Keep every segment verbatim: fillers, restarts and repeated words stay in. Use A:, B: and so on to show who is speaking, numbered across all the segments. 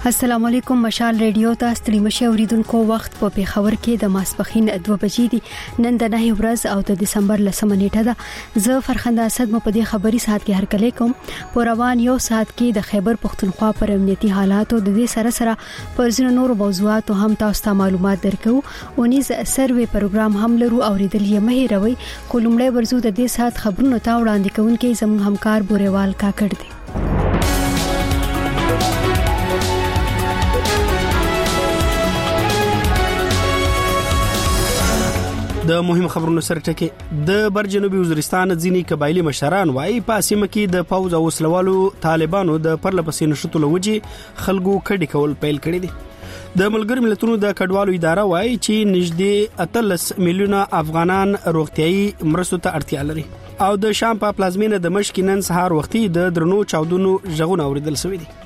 A: السلام علیکم. مشال ریډیو ته ستړي مشه اوریدونکو وخت په پیښور کې د ماسپخین دوه بجې دي. نن د نه ورځ او د دسمبر لسمه نیټه ده. زه فرخنده اسد مو په دې خبري ساعت کې هرکلی کوم. په روان یو ساعت کې د خیبر پختونخوا پر امنیتي حالات او د دې سره سره پر ځینو نورو موضوعاتو هم تاسو ته معلومات درکو. اونیز سروې پروګرام هم لرو اوریدل یې مه هیروئ. کومړی ورزو د دې ساعت خبرونو ته وړاندې کوونکې زموږ همکار بوريوال کاکړ دی.
B: د مهم خبرونو سره ټکی د بر جنوبي وزیرستان ځینی قبایلی مشران وايي په سیمه کې د پوز او وسلوالو طالبانو د پرلپسې نشټو لوجي خلکو کډی کول پیل کړی دي. د ملګر ملتونو د کډوالو اداره وايي چې نږدې اتلس میلیونه افغانان روغتيایي مرستو ته اړتیا لري او د شام په پلازمینه د مشک نن سهار وختي د درنو چاودنو ژغون اوریدل شوی دي.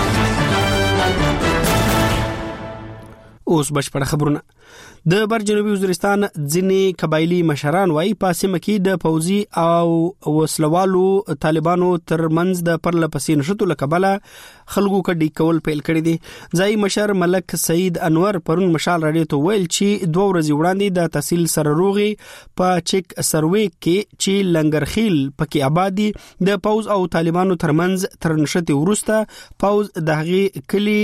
B: اوس بشپړ خبرونه. د بر جنوبي وزیرستان ځینی قبایلی مشران وايي په سیمه کې د پوزي او وسلوالو طالبانو ترمنځ د پرلپسې نشټو لکبله خلکو کډی کول پیل کړی دي. ځای مشر ملک سعید انور پرون مشال راډیو ته ویل چې دوه ورځې وړاندې د تحصیل سرروغي په چک سروي کې چې لنګرخیل پکې آبادی د پوز او طالبانو ترمنځ ترنشتي ورسته پوز دغه کلی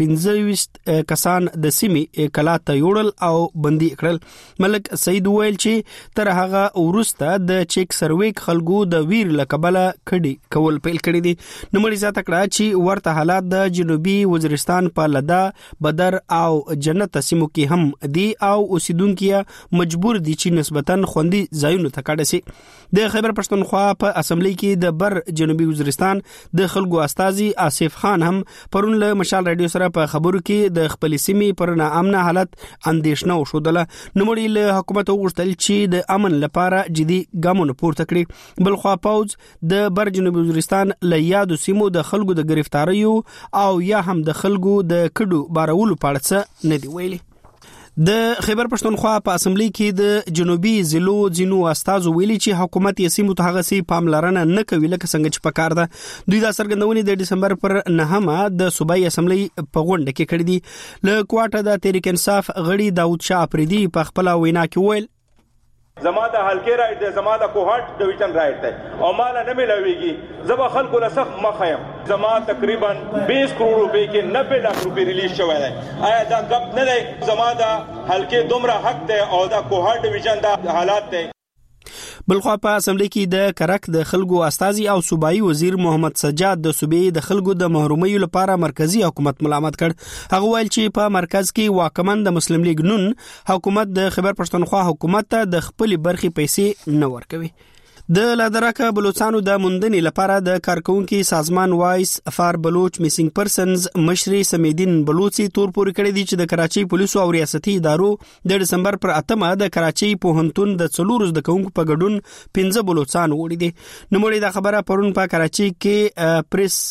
B: پنځه کسان د سیمي کلاته یوړل او بندي کړل. ملک سعید ویل چې تر هغه ورسته د چک سروي خلکو د ویر لکبله کډي کول پیل کړی دي. نو مړي ذات کړه چې ورته حالات د جنوبي وزیرستان په لدا بدر او جنت سیمو کې هم دي او اوسیدونکو مجبور دي چې نسبتاً خوندي ځایونو ته کډه سي. د خیبر پښتونخوا په اسمبلی کې د بر جنوبي وزیرستان د خلکو استازي آصف خان هم پرون له مشال رادیو سره په خبرو کې د خپل سیمې پر ناامنه حالت اندیشنه وشودله. نو مړي له حکومت وغوښتل چې د امن لپاره جدي ګامونه پورته کړي. بل خو پوز د بر جنوبي وزیرستان له یادو سیمو د خلکو د گرفتاریو او یا هم د خلکو د کډو بارولو په اړه نه دی ویلي. د خیبر پښتونخوا په اسمبلی کې د جنوبي ضلعو ځینو استازو ویلي چې حکومت یې سیمو ته هغه سي پاملرنه نه کوي لکه څنګه چې پکار ده. دوی دا څرګندونې د دسمبر پر نهمه د صوبایي اسمبلی په غونډه کې کړې دي. له کوټه د تحریک انصاف غړي داود شاه افریدي په خپل وینا کې ویل
C: زما د حلقې رائټ دی، زما د کوهات ډیویژن رائټ دی او مال نه ملويږي. زما خلکو له سخت مخایم. زما تقریبا بیس کروڑ روپے کې نوے لک روپے ریلیز شوی دی. آیا دا غب نه دی؟ زما د حلقې دومره حق دی او د کوهات ډیویژن دا حالات دی.
B: بلخوا په اسمبلی کې د کرک د خلکو استازي او صوبایي وزیر محمد سجاد د صوبې د خلکو د محرومۍ لپاره مرکزی حکومت ملامت کړ. هغه ویل چې په مرکز کې واکمن د مسلم لیگ نون حکومت د خیبر پښتونخوا حکومت ته د خپل برخي پیسې نه ورکوي. د لادرکه بلوچستانو د موندنې لپاره د کارکونکو سازمان وایس فار بلوچ میسنګ پرسنز مشري سمیدین بلوچي تور پوري کړی دی چې د کراچي پولیسو او ریاستي ادارو د دسمبر پر اتمه د کراچي پوهنتون د څلورو د کوونکو په ګډون پنځه بلوچستان وړي دي. نو مړي دا خبره پرون په کراچي کې پریس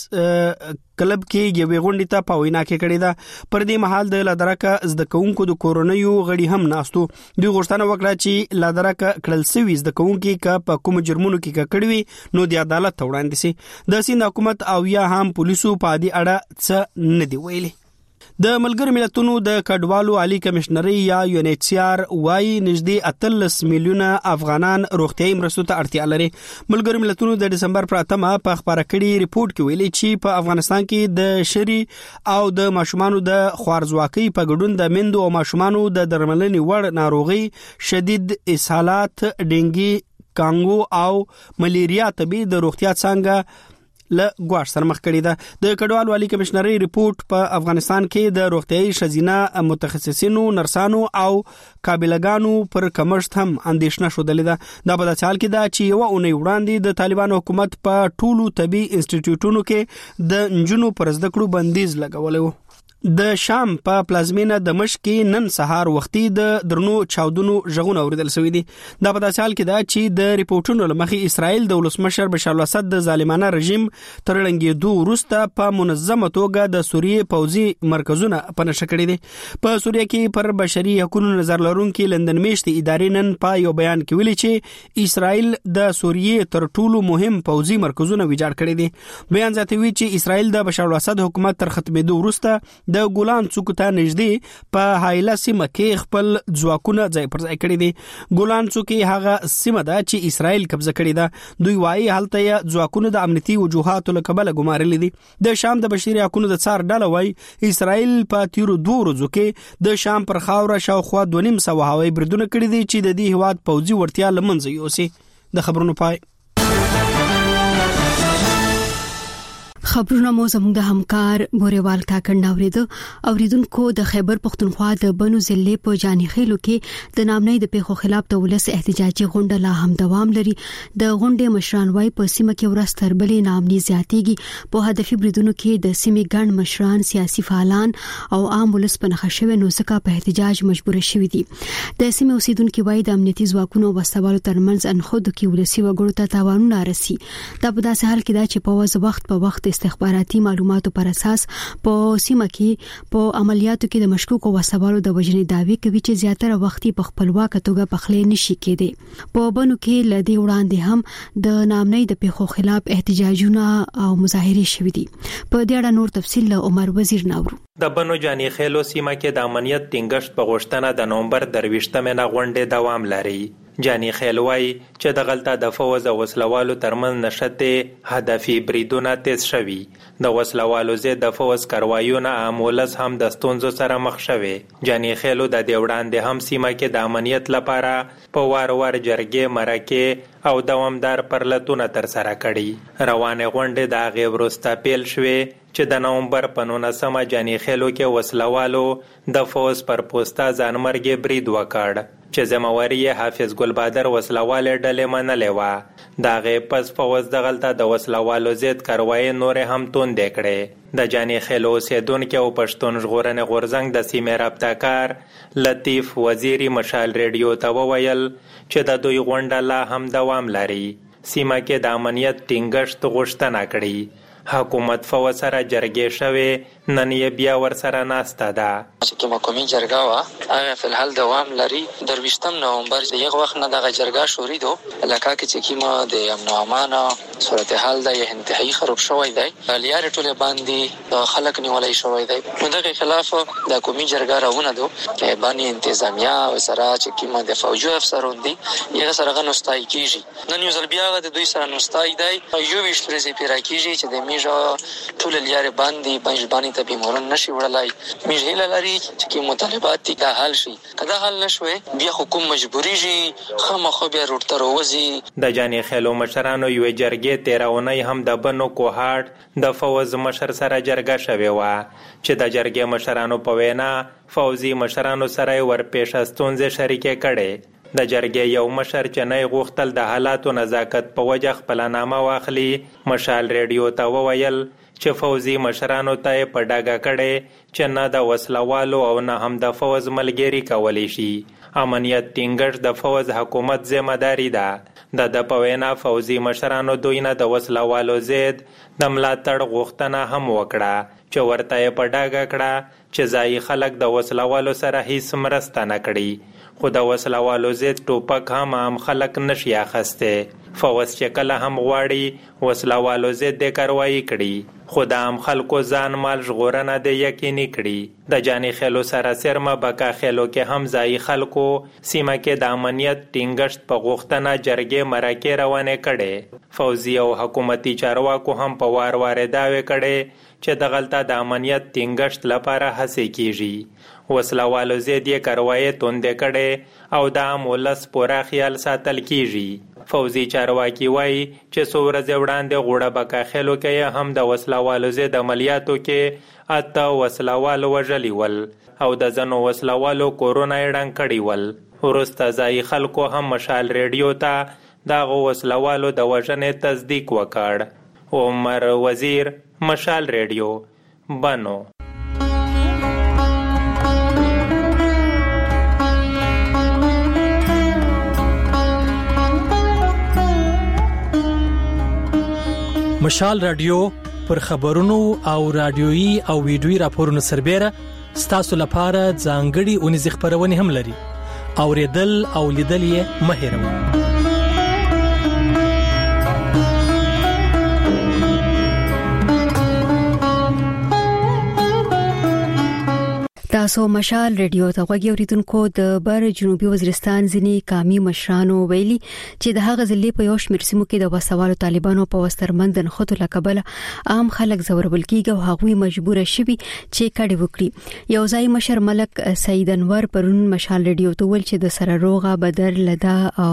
B: کلب کې یوې غونډې ته په وینا کې کړې ده. پر دې مهال د لادرکه زده کوونکو د کورونیو غړي هم ناستو. دوی غوښتنه وکړه چې لادرکه کړل سوي زده کوونکو کا په کوم جرمونو کې کړوي نو د عدالت وړاندې سي. د سیند حکومت او یا هم پولیسو په دې اړه څه نه دی ویلي. د ملګر ملتونو د کډوالو عالی کمشنري یا یو ان ایچ سی آر وايي نږدې اتلس میلیونه افغانان روغتيایي مرستو ته اړتیا لري. ملګر ملتونو د دسمبر پر اتمه په خبره کړي ریپورت کې ویلي چې په افغانستان کې د شری او د ماشومانو د خوارزواکۍ په ګډون د مندو او ماشومانو د درملنې وړ ناروغي شدید اسهالات ډینګي کانګو او ملیریا طبي د روغتیا څنګه له ګواښ سره مخ کړی ده. د کډوالو عالی کمشنري ریپورت په افغانستان کې د روغتيایي شزینه متخصصینو نرسانو او قابلګانو پر کمښت هم اندیشنه شودلې ده. دا په داسې حال کې ده چې یو اونۍ وړاندې د طالبانو حکومت په ټولو طبي انسټیټیوټونو کې د نجونو پر زده کړو بندیز لګولې و. د شام په پلازمینه دمشق کې نن سهار وختي د درنو چاودنو ژغونه اوریدل شوې دي. دا په داسې حال کې ده چې د ریپورتونو لمخې اسرائیل د ولسمشر بشار الاسد د ظالمانه رژیم تر ړنګېدو وروسته په منظمه توګه د سوریې پوځي مرکزونه په نښه کړي دي. په سوریه کې پر بشري حقوقو نظر لرونکي لندن میشتې ادارې نن په یو بیان کې ویلي چې اسرائیل د سوریې تر ټولو مهم پوځي مرکزونه ویجاړ کړي دي. بیان زیاتوي چې اسرائیل د بشار الاسد حکومت تر ختمېدو وروسته د ګولان څوکو ته نږدې په هایله سیمه کې خپل ځواکونه ځای پر ځای کړي دي. ګولان څوکي هغه سیمه ده چې اسرائیل قبضه کړې ده. دوی وايي هلته یې ځواکونه د امنیتي وجوهاتو له کبله ګمارلي دي. د شام د بشري حقوقو د څار ډله وايي اسرائیل په تیرو دوه ورځو کې د شام پر خاوره شاوخوا دوه نیم سوه هوایي بریدونه کړي دي چې د دې هیواد پوځي وړتیا له منځه یوسي. د خبرونو پای.
A: خبرونه مو زموږ د همکار بوريوال کاکړ ناوریدو. اوریدونکو د خیبر پختونخوا د بنو ضلع په جاني خیلو کې د نامنۍ د پیښو خلاف د ولس احتجاجي غونډه لا هم دوام لري. د غونډې مشران وايي په سیمه کې ورځ تر بلې نامنۍ زیاتېږي. په هدفي بریدونو کې د سیمې ګڼ مشران، سیاسي فعالان او عام ولس په نښه شوی نو ځکه په احتجاج مجبور شوي دي. د سیمې اوسیدونکو وايي د امنیتي ځواکونو وسوالو ترمنځ انخودو کې ولسي وګړو ته تاوانونه رسي. دا په داسې حال کې ده چې په وخت وخت په وخت استخباراتي معلوماتو پر اساس په سیمه کې په عملیاتو کې د مشکوکو وسوالو د وژنې دعوی کوي چې زیاتره وخت په خپلواک توګه پخلې نشي کېدی. په بنو کې لدی وړاندې هم د نامنۍ د پیښو خلاف احتجاجونه او مظاهرې شوې دي. په دې اړه نور تفصیل له عمر وزیر ناورو.
D: د بنو جاني خیلو سیمه کې د امنیت ټینګښت په غوښتنه د نومبر درویشتمه نه غونډه دوام لري. جاني خیل وايي چې د غلطه د فوز او وسلوالو ترمن نشته هدفي بریدونه تیز شوي. د وسلوالو زید د فوز کاروایونه عامولس هم د ستونزو سره مخ شوي. جاني خیلو د دې وړاندې هم سیمه کې د امنیت لپاره په وار وار جرګې مرکې او دوامدار پرلتونه تر سره کړي. روانه غونډه د هغې وروسته پیل شوې چې د نومبر په نولسمه جاني خیلو کې وسلوالو د فوز پر پوسټه ځانمرګي برید وکړ چې ذمہواری حافظ ګل بادر وسلواله ډلې منلې و. د هغې پس فوز د غلطه د وسلوالو ضد کاروایي نورې هم توندې کړې. د جاني خیلو اوسیدونکي او پښتون ژغورنې غورځنګ د سیمې رابطه‌کار لطیف وزیری مشال ریډیو ته وویل چې د دوی غونډه لا هم دوام لري. سیمه کې د امنیت ټینګښت غوښتنه کړې. حکومت فوز سره جرګې شوې، نن یې بیا ورسره ناسته ده.
E: چې کومه قومي جرګه وه هغه فی الحال دوام لري. درویشتم نومبر د یغه وخت نه دغه جرګه شوریدو لکه چې کومه د امن او امان صورتحال د انتهایی خراب شوی دی. لیارې ټولې باندې خلک نیولای شوی دی. نو دغه خلاف د قومي جرګه راونه دو باندې انتظامیه او سره چې کومه د فوجي افسرون دي یغه سره غنوستای کیږي. نن یو ځل بیا د دوی سره نوستای دی. یو ویش پرې پیرا کیږي چې د ټول لیارې باندې باندې باندې ته بیمورن نشي وړلای. موږ هیله لري چې کوم مطالبات دي دا حل شي. کله حل نشوي بیا حکومت مجبوری شي خامخا بیا روټ روزي.
D: د جاني خیلو مشرانو یو جرګې تیرونی هم د بنو کوهاټ د فوز مشر سره جرګه شوې و چې د جرګې مشرانو په وینا فوزي مشرانو سره ورپېښه ستونزې شریکې کړي. د جرګې یو مشر چې نه غوښتل د حالاتو نزاکت په وجه خپله نامه واخلي مشال ریډیو ته وویل چې فوزي مشرانو ته یې په ډاګه کړی چې نه د وسلوالو او نه هم د فوز ملګري کولی شي. امنیت ټینګښت د فوز حکومت ذمہ داری ده. د د په وینا فوزي مشرانو دوی نه د وسلوالو ضد د ملاتړ غوښتنه هم وکړه چې ورته یې په ډاګه کړه چې ځایي خلک د وسلوالو سره هیڅ مرسته نه کړي. خو د وسلوالو ضد ټوپک هم عام خلک نشي اخیستی. فوز چې کله هم غواړي وسلوالو ضد د کاروایي کړي، خو د عام خلکو ځان مال ژغورنه د یقیني کړي. د جاني خیلو سره سرمه بکا خیلو کې هم ځایي خلکو سیمه کې د امنیت ټینګښت په غوښتنه جرګې مرکې روانې کړي. فوزي او حکومتي چارواکو هم په وار وار دعوې کړي چې د غلطه د امنیت ټینګښت لپاره هڅې کیږي. وسلوالو ضد یې کاروایي توندې کړي او د عام ولس پوره خیال ساتل کیږي. فوزي چارواکي وایي چې څو ورځې وړاندې غوړه بکا خیلو کې هم د وسلوالو ضد عملیاتو کې اته وسلوال وژلي ول او د ځینو وسلوالو کورونه یې ړنګ کړي ول. وروسته ځایي خلکو هم مشال ریډیو ته دغو وسلوالو د وژنې تصدیق وکړ. عمر وزیر، مشال ریډیو، بنو.
F: مشال رادیو پر خبرونو او رادیويي او ویډیويي راپورونو سربېره ستاسو لپاره ځانګړي اونیزې خبرونه هم لري. اوریدل او لیدل یې مه هېروئ.
A: تاسو مشال ریډیو ته غوږی اوریدونکو د بر جنوبي وزیرستان ځینی قامي مشرانو ویلي چې د هغه ځلې په یو شمېر سیمو کې د وسوالو طالبانو په وسترمند نخښتو لکبل عام خلک زوربل کیږي او هغوی مجبور شوي چې کډي وکړي. یو ځای مشر ملک سید انور پرون مشال ریډیو ته ویل چې د سره روغه بدر لدا او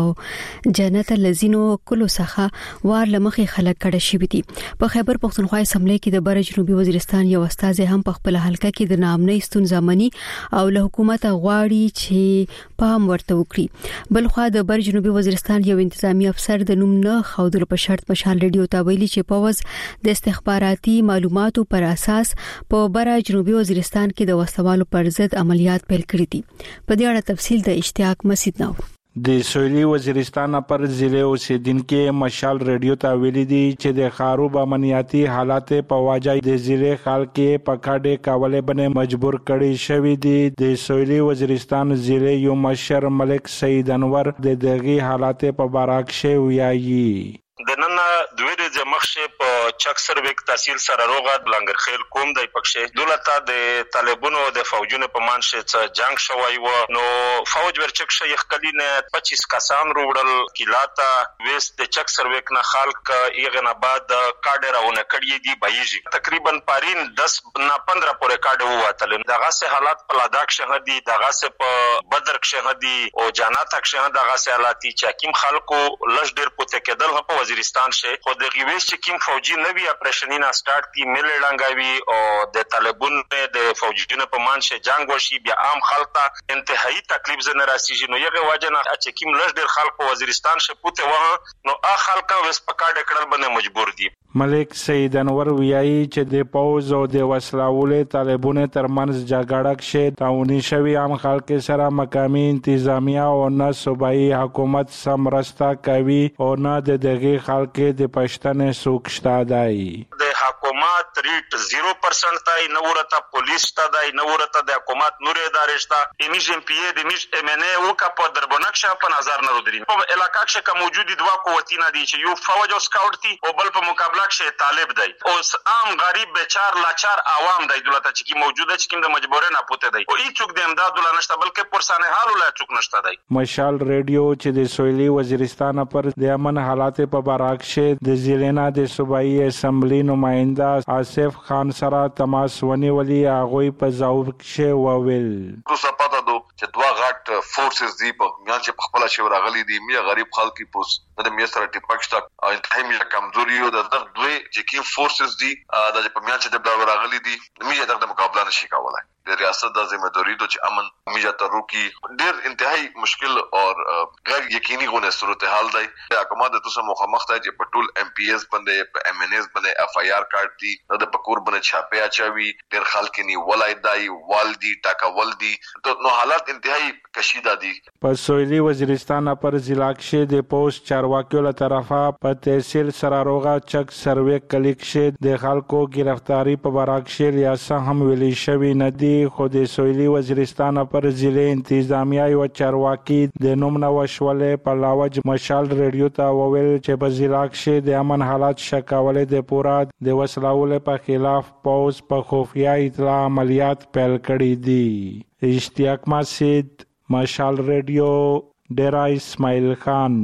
A: جنت لزینو کلو څخه وار لمخې خلک کډه شوي دي. په خیبر پختونخوا اسمبلی کې د بر جنوبي وزیرستان یو استاد هم په خپل حلقه کې د نامنۍ ستونزه او له حکومت غواړي چې پام ورته وکړي. بلخو د بر جنوبي وزیرستان یو انتظامی افسر د نوم نه خودلو په شرط مشال ریډیو ته ویلي چې پوز د استخباراتي معلوماتو پر اساس په بر جنوبي وزیرستان کې د وسوالو پر ضد عملیات پیل کړي دي. په دې اړه تفصیل د اشتیاق مسعود نو
G: د سویلي وزیرستان پر ضلع اوسیدونکو مشال ریډیو ته ویلي دي چې د خاروب امنیتي حالات په وجه د ضلع خلک په کډه کولو باندې مجبور کړي شوی دي. د سویلي وزیرستان ضلع یو مشر ملک سید انور د دغه حالات په اړه کې ویایي.
H: د نن دوی د مخشه په چک سرویک تحصیل سره روغه بلنګر خیل کوم د پکشه دولت د طالبانو د فوجونو په مانشه څخه جنگ شوی و نو فوج ورچک شیخ کلینه پچیس کسان روړل کلاتا وست د چک سرویک نه خلک یغه نه بعد کاډرونه کړی دی بایجی تقریبا پارین دس نه پندرہ پورې کاډو واتل دغه سه حالات په لداخ شهدي دغه سه په بدر شهدي او جنات شهدا دغه سه حالات چې کیم خلکو لږ ډیر پته کېدل په وزیرستان شه خو د غویش چې کیم فوجي نوی اپریشنینا سٹارټ کی مل لنګاوي او د طالبانو د فوجونو په مانشه جنگ وشي بیا عام خلک انتهایی تکلیف زنه راسیږي نو یغه واجنه چې کیم لږ ډیر خلک په وزیرستان شه پوته وه نو ا خلک وس پکاډ کړل باندې مجبور دي.
G: ملک سید انور ویایي چې د پوز او د وسلاولې طالبانو ترمنځ جګړه کې تاونی شوی عام خلک سره مقامی انتظامیه او نه صوبایي حکومت سمرستا کوي او نه د دغه خلک د پښتنې سوکشتا دی.
H: د حکومت ریټ صفر پرسنټ تای نو ورته پولیس تا دی نو ورته د حکومت نور ادارشتا امیج ام پی ای د میج ام ان ای او کا په دربونکشه په نظر نه ودرین په علاقہ کې کوم موجودي دوا قوتینا دي چې یو فوج او سکاوټ دي او بل په مقابله کې طالب دی او عام غریب بیچار لاچار عوام دی دولت چې کی موجوده چې کوم د مجبورې نه پوته دی او هیڅوک د امداد ولا نشته بلکې پرسانه حال ولا څوک نشته دی.
G: مشال ریډیو چې د سویلي وزیرستان پر د امن حالات په اړه کې د ضلع د صوبایي اسمبلی نمائنده آصف خان سره تماس ونیولې هغه په ځواب کې وویل
I: تاسو پته دو چې دوا غټ فورسز دی په میان چې خپل شي ورغلي دي می غریب خلک پوس د میسره ټیپکشت او انتهایی می کمزوري او د دوی چې کی فورسز دي د په میان چې د ورغلي دي می د مقابله نشي کولای. د ریاست د ذمہداری د چې امن میجا تروکی ډیر انتهایی مشکل او غیر یقیني غونه صورتحال دی. حکومت د تاسو مخامخ ته چې په ټول ام پی ایس باندې په ام ان ایس باندې اف آی آر کارت دي د پکور باندې چھاپه اچوي ډیر خلک ني ولای دی والدي ټاکول دي نو حالات انتهایی کشیده دي.
G: په سویلي وزیرستان پر ضلع کې د پوسټ چارواکیو له طرفه په تحصیل سراروغه چک سروې کلیک شه د خلکو گرفتاری په براکشل یا سم هم ویلي شوی ندي خو د سویلي وزیرستان پر ضلع انتظامیه او چارواکي د نوم نو شولې په لاوج مشال ریډیو ته وویل چې په ضلع کې د امن حالات شکاولې د پورا د وسلاول په خلاف پوز په خفیه اطلاع عملیات پیل کړي دي. اشتیاق مسعود مشال ریډیو ډیرا اسماعیل خان.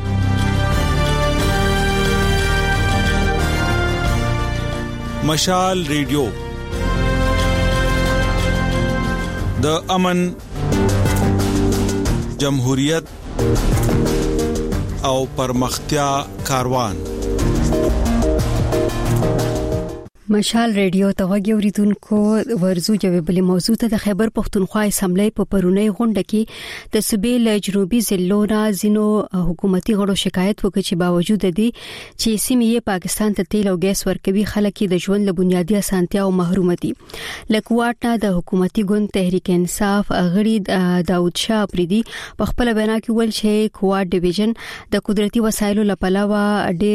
J: مشال ریډیو د امن جمهوریت او پرمختیا کاروان.
A: مشال ریډیو ته وګوریدونکو ورزو جواب بل موضوع ته د خیبر پختونخوا اسمبلی په پرونی غونډه کې د صوبې له جنوبي ضلعو نه زینو حکومتي غړو شکایت وکړي چې باوجود دي چې سیمې پاکستان ته تیل او ګیس ورکوي خلک د ژوند له بنیادی اسانتیاو محروم دي. لکوات نه د حکومتي ګوند تحریک انصاف غړي داود شاه پریدي په خپل بیان کې ویل چې کوات ډیویژن د قدرتي وسایلو لپاره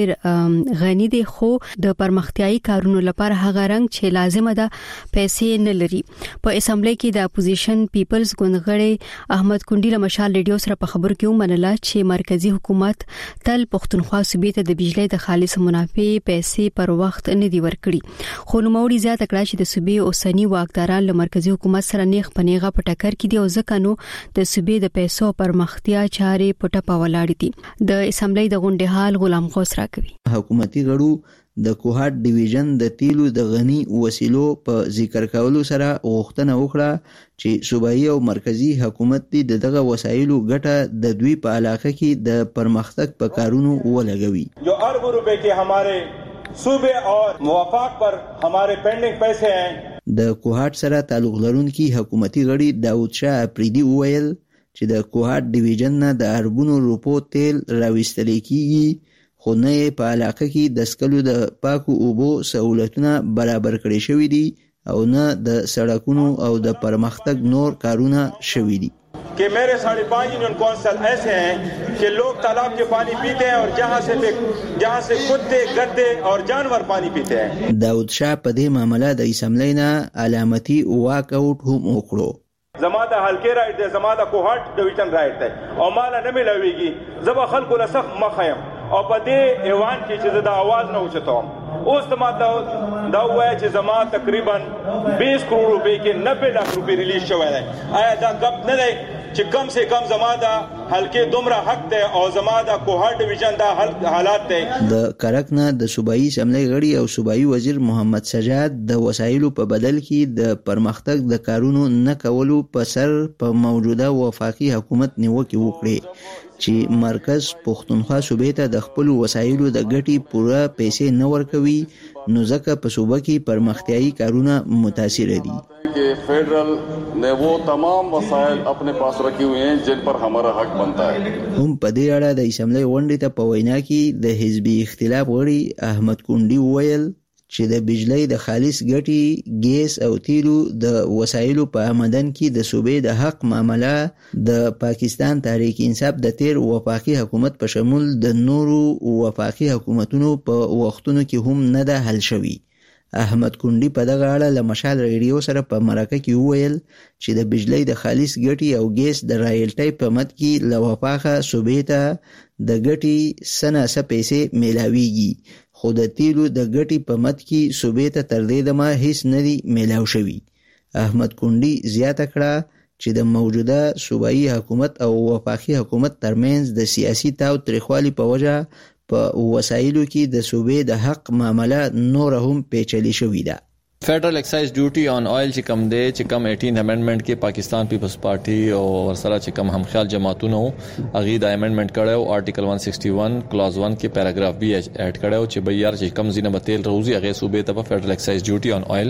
A: ډېر غني دي خو د پرمختیايي کارونو لپاره هغه رنګ چې لازمه ده پیسې نه لري. په اسمبلی کې د اپوزیشن پیپلز ګوند غړي احمد کونډی له مشال ریډیو سره په خبرو کې ومنله چې مرکزی حکومت تل پښتونخوا صوبې ته د بجلی د خالص منافع پیسې پر وخت نه دی ورکړي. خو نوموړي زیاته کړه چې د صوبې اوسنی واکداران له مرکزی حکومت سره نیغ پنیغه په ټکر کې دي او ځکه نو د صوبې د پیسو پرمختیا چارې په ټپه ولاړ دي. د اسمبلی د غونډې حال غلام غوث راکوي.
K: حکومتي غړو د کوهات ډیویژن د تیلو د غنی وسیلو په ذکر کولو سره غوښتنه وکړه چې صوبایي او مرکزی حکومت دې دغه وسایلو ګټه د دوی په علاقه کې د پرمختګ په کارونو ولګوي.
C: جو اربوں روپے کے ہمارے صوبے اور موافق پر ہمارے پینڈنگ پیسے ہیں.
K: د کوهات سره تعلق لرونکي حکومتي غړي داود شاه اپریدي وویل چې د کوهات ډیویژن نه د اربونو روپو تیل راوستل کیږي خو نه په علاقه کې د سکلو د پاکو اوبو سہولتونه برابر کړي شوې دي او نه د سړکونو او د پرمختګ نور کارونه شوې دي.
C: کہ میرے ساڑھے پانچ یونین کونسل ایسے ہیں کہ لوگ تالاب کے پانی پیتے ہیں اور جہاں سے جہاں سے کتے گدے اور جانور پانی پیتے ہیں.
K: داود شاه په دې معاملې د اسمبلی نه علامتي واک اوټ هم وکړو.
C: زماده حلقه رائټ ده زماده کوهات ډیویژن رائټ ده او مال نه ملويږي زبا خلکو لسخ مخیم او په دې ایوان کې چې د आवाज نه اوچتوم اوس زماده دا وایي چې زما تقریبا بیس کروڑ روپے کې نوے لاکھ روپے ریلیز شوی دی. آیا دا کم نه دی چې کم سے کم زماده حلقه دومره حق ده او زماده کوهات ډیویژن دا حالات ده.
K: د کرک نه د صوبایي اسمبلی غړي او صوبایي وزیر محمد سجاد د وسایلو په بدل کې د پرمختګ د کارونو نه کولو په سر په موجوده وفاقي حکومت نیوکه وکړي چې مرکز پښتونخوا صوبې ته د خپل وسایلو د ګټي پوره پیسې نه ورکوي نو ځکه په صوبه کې پرمختیايي کارونه متاثر دي.
L: کہ فیڈرل نے وہ تمام وسائل اپنے پاس رکھی ہوئے ہیں جن پر ہمارا حق بنتا ہے.
K: هم په دې اړه د اسمبلی غونډې ته په وینا کې د حزبي اختلاف غړي احمد کونډي وویل چې د بجلی د خالص ګټي ګیس او تیلو د وسایلو په آمدن کې د صوبې د حق معامله د پاکستان تحریک انصاف د تیر وفاقي حکومت په شمول د نورو وفاقي حکومتونو په وختونو کې هم نه ده حل شوی. احمد کونډي په دغه اړه له مشال ریډیو سره په مرکه کې وویل چې د بجلی د خالص ګټي او ګیس د رایلټۍ په مد کې له وفاقه صوبې ته د ګټي سناسه پیسې میلاویږي خو د تیلو د ګټي په مد کې صوبې ته تر دې دمه هیڅ نه دی میلاو شوی. احمد کونډي زیاته کړه چې د موجوده صوبایي حکومت او وفاقي حکومت ترمنځ د سیاسي تاو تریخوالي په وجه په وسایلو کې د صوبې د حق معامله نور هم پیچلې شوې ده.
M: فیڈرل ایکسائز ډیوټي آن آئل چې کم دی چې کم اٹھین امندمنٹ کې پاکستان پیپلز پارټي او ورسره چې کم همخیال جماعتونو هغه د امندمنٹ کړو آرټیکل one sixty-one کلاز one کې پیراګراف بی اډ کړو چې به یار چې کم زینه به تیل روزي هغه صوبې ته په فیډرل ایکسایز ډیوټي آن آئل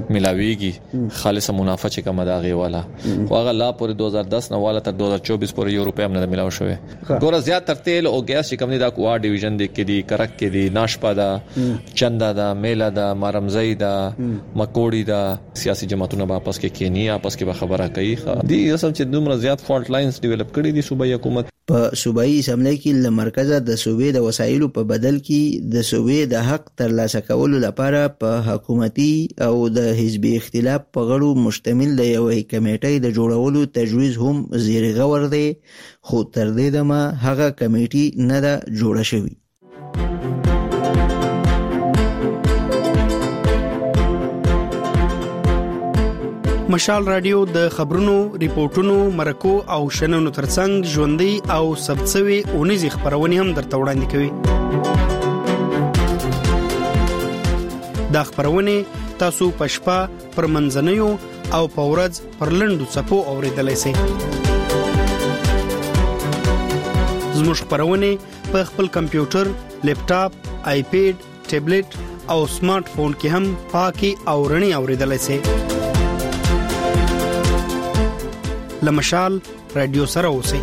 M: ملاويږي خالص منافع چې کم دا غي والا خو هغه لا پورې two thousand ten نه والا تر two thousand twenty-four پورې یو روپیا هم نه ملاو شوی. ګوره زیات تر تیل او ګیس چې کم دی دا کوه ډیویژن دی کې دی کرک کې دی ناشپا دا چندا دا میلا دا مارمزای دا مکوړی دا سیاسي جماعتونه واپس کې کینی واپس کې به خبره کوي دي اصل چې دومره زیات فالټ لاینز ډیولپ کړي دي صوبایي حکومت.
K: په صوبایي اسمبلی کې له مرکزه د صوبې د وسایلو په بدل کې د صوبې د حق ترلاسه کولو لپاره په حکومتي او د حزبي اختلاف په غړو مشتمل د یوې کمیټې د جوړولو تجویز هم زیر غور دی خو تر دې دمه هغه کمیټې نه ده جوړه شوې.
B: مشال رادیو د خبرونو ریپورتونو مرکو او شننو ترڅنګ ژوندۍ او سبڅوي اونیزي خبرونه هم درته وړاندې کوي. دا خبرونه تاسو پښپا پر منځنیو او پورز پر لندو صفو اوریدلای شئ. زموږ خبرونه په خپل کمپیوټر، لیپټاپ، آیپیډ، ټابلیټ او سمارټ فون کې هم پاکي او رڼي اوریدلای شئ. لمشال رادیو سره اوسئ.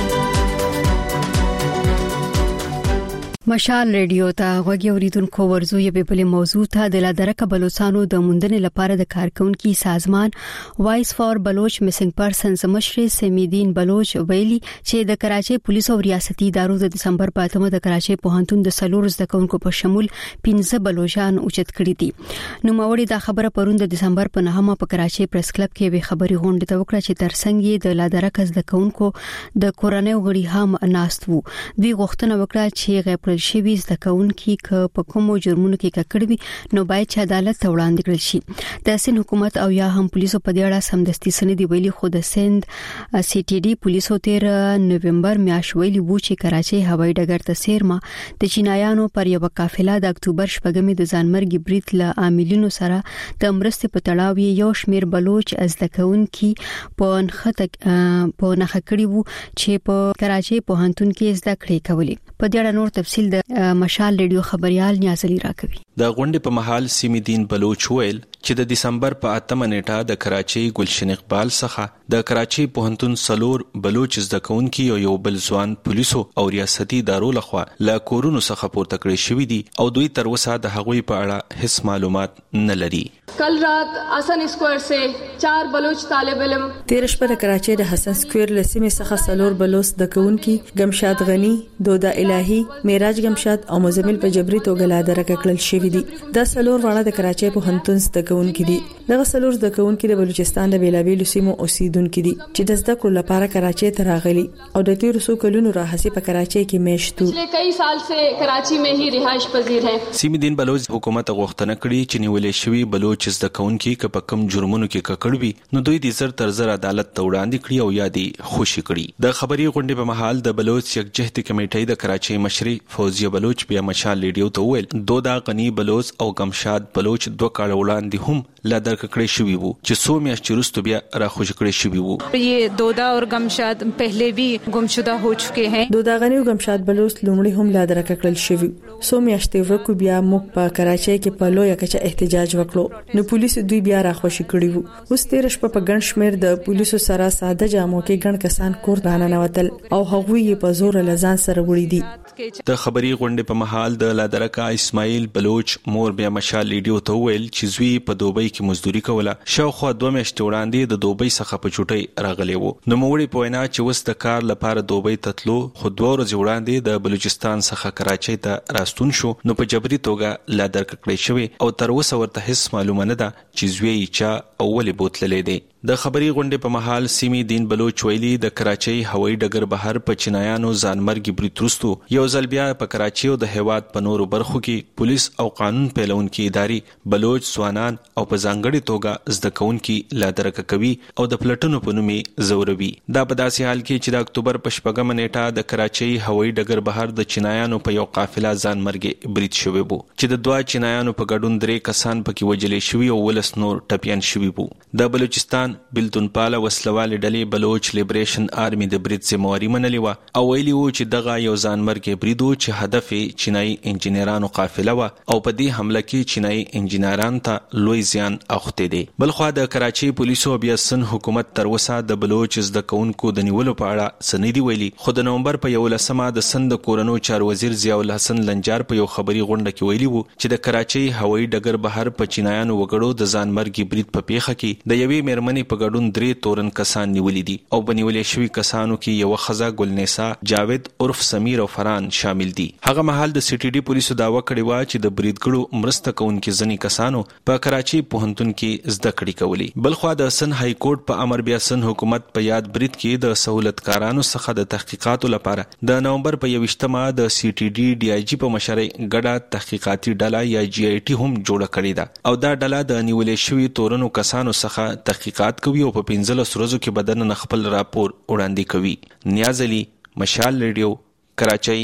A: مشال ریډیو ته غوږی اوریدونکو ورزو یې په بل موضوع ته د لادرکه بلوچستانو د موندنې لپاره د کارکونکو سازمان وایس فار بلوچ میسنګ پرسنز مشر سمیدین بلوچ ویلي چې د کراچي پولیسو او ریاستي ادارو د دسمبر په اتمه د کراچي پوهنتون د سلور زده کوونکو په شمول پنځه بلوچستان اوچت کړی دي. نو موري دا خبره پروند د دسمبر په نهمه په کراچي پریس کلب کې وی خبري غونډه ته وکړه چې ترڅنګ یې د لادرکه زده کوونکو د کورنۍ غړي هم ناست وو. دوی غوښتنه وکړه چې غیر شوی زده کوونکي ک په کومو جرمونو کې ککړوي نو باید چې عدالت ته وړاندې کړل شي. د سند حکومت او یا هم پولیسو په دې اړه سمدستي سندې ویلي خو د سند سی ټي ډي پولیسو تیر نوومبر میاشت ویلي وو چې کراچي هوایي ډګر ته سیرما د چینایانو پر یو قافله د اکتوبر شپږمې د ځانمرګي بریټ له عاملینو سره د مرستې په تړاو یو شمیر بلوچ زده کوونکي په نخته په نخ کړي وو چې په کراچي پوهنتون کې زده کړې کولې. په دې اړه نور تفصیل د مشال ریډیو خبريال نیاز علي راکوي.
N: د غونډې په محل سمیدین بلوچ ویل چې د دسمبر په اتمه نیټه د کراچي ګلشن اقبال څخه د کراچي پوهنتون سلور بلوچ زده کوونکي او یو بل ځوان پولیسو او ریاستي ادارو لخوا له کورونو څخه پورته کړی شوی دي او دوی تر اوسه د هغوی په اړه هیڅ معلومات نه لري.
O: کل رات حسن اسکوائر سے چار بلوچ طالب علم
P: تیر شپه د کراچي د حسن سکوير لسمه څخه سلور بلوچ د کوونکي گمشاد غنی دودا الهی میراج گمشاد او مزمل په جبري توګه لادرکه کړل شوی دي. دا سلور وړه د کراچي په هنتون زده کوونکي دي. دغه سلور زده کوونکي د بلوچستان د بیلابیلو سیمو اوسیدونکو دي چې د زده کړو لپاره کراچي ته راغلي او د تیر څو کلونو راهسي په کراچي کې میشتو.
O: پچھلے کئی سال سے کراچی میں ہی رہائش پذیر ہیں.
N: سیمدین بلوچ حکومت غوښتنه کړې چې نیولې شوی بلوچ زده کوونکي که په کم جرمونو کې ککړوي نو دوی د زر تر زر عدالت ته وړاندې کړي او یا دې خوشي کړي. د خبري غونډې په محل د بلوچ یکجهتي کمیټې د کراچي مشري فوزیه بلوچ بیا مشال ریډیو ته ویل دودا غنی بلوچ او گمشاد بلوچ دوه کال وړاندې هم لادرک کړی شوی وو چې څو میاشتې وروسته بیا راخوش کړی شوی وو.
Q: یہ دودا اور گمشاد پہلے بھی گمشدہ ہو چکے ہیں.
P: دودا غنی او گمشاد بلوچ لومړی هم لادرک کړل شوی څو میاشتې ورکو بیا موږ په کراچي کې په لوی کچه احتجاج وکړو نو پولیس دوی بیا راخوشي کړی وو. اوس تیر شپه په ګڼ شمیر د پولیسو سره ساده جامو کې ګڼ کسان کور دانه نوتل او هغوی په زور لزان سره وړي دي.
N: د خبري غونډې په محل د لادرکه اسماعیل بلوچ مور بیا مشال ریډیو ته ویل چې زوی په دوبۍ کې مزدوري کوله شاوخوا دوه میاشتې وړاندې د دوبۍ څخه په چوټۍ راغلی وو. نو موړي په وینا چې وس د کار لپاره دوبۍ تتلو خو دوه ورځې وړاندې د بلوچستان څخه کراچۍ ته راستون شو نو په جبري توګه لادرک کړی شوی او تر اوسه ورته هیڅ معلومه نه ده چې زوی یې چا او ولې بوتللې دی. د خبري غونډې په محل سیمي دین بلوچ ویلي د کراچۍ هوایي ډګر بهر په چینایانو ځانمرګي بریتروستو یو ځل بیا په کراچۍ او د هیواد په نورو برخو کې پولیس او قانون پیلونکي ادارې بلوچ ځوانان او په ځانګړي توګه زده کوونکي لادرکه کوي او د پلټنو په نوم زوروي. دا په داسې حال کې چې د اکتوبر په شپږمه نیټه د کراچۍ هوایي ډګر بهر د چینایانو په یو قافله ځانمرګي برید شوی وو چې د دوه چینایانو په ګډون درې کسان پکې وجلې شوی او ولس نور ټپيان شوی وو. د بلوچستان بلتون پاله وسلوال ډلې بلوچ لیبریشن آرمي د برید ذمہواری منلې و او ویلي وو چې دغه یو ځانمرګي بریدو چې هدف چینایي انجینرانو قافله و او په دې حمله کې چینایي انجینران ته لوی زیان اوخته دي. بلخو د کراچي پولیسو بیا سن حکومت تر وسه د بلوچ زده کوونکو د نیولو په اړه سندې ویلي خو د نومبر په یولسمه د سند کورونو چارو وزیر ضیاء الحسن لنجار په یو خبري غونډه کې ویلي وو چې د کراچي هوایي ډګر بهر په چینایانو وګړو د ځانمرګي برید په پیښه کې د یوې میرمنې په ګډون درې تورن کسان نیولې دي او بنیولې شوی کسانو کې یو خزه ګلنیسا جاوید عرف سمیر او فران شامل دي. هغه مهال د سی ټي ډي پولیسو داوا کړې و چې د بریدګړو مرسته کوونکي ځنی کسانو په کراچي پوهنتون کې زده کړې کولې. بلخو د سن های کورټ په امر بیا سن حکومت په یاد برید کې د سہولتکارانو څخه د تحقیقاتو لپاره د نومبر په یوشتمه د سی ټي ډي ډي آی جی په مشرۍ ګډه تحقیقاتي ډله یا جی آی ټي هم جوړه کړې ده او دا ډله د نیولې شوی تورنو کسانو څخه تحقیقات کوي او په پنځلس ورځو کې بدن خپل راپور وړاندې کوي. نیاز علي مشال ریډیو کراچۍ.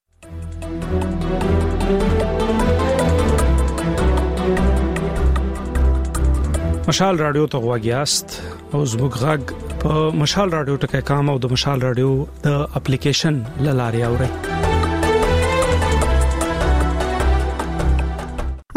B: مشال رادیو ته غواګیاست او زموږ غږ په مشال رادیو ټکي کام او د مشال رادیو د اپلیکیشن لاري اوري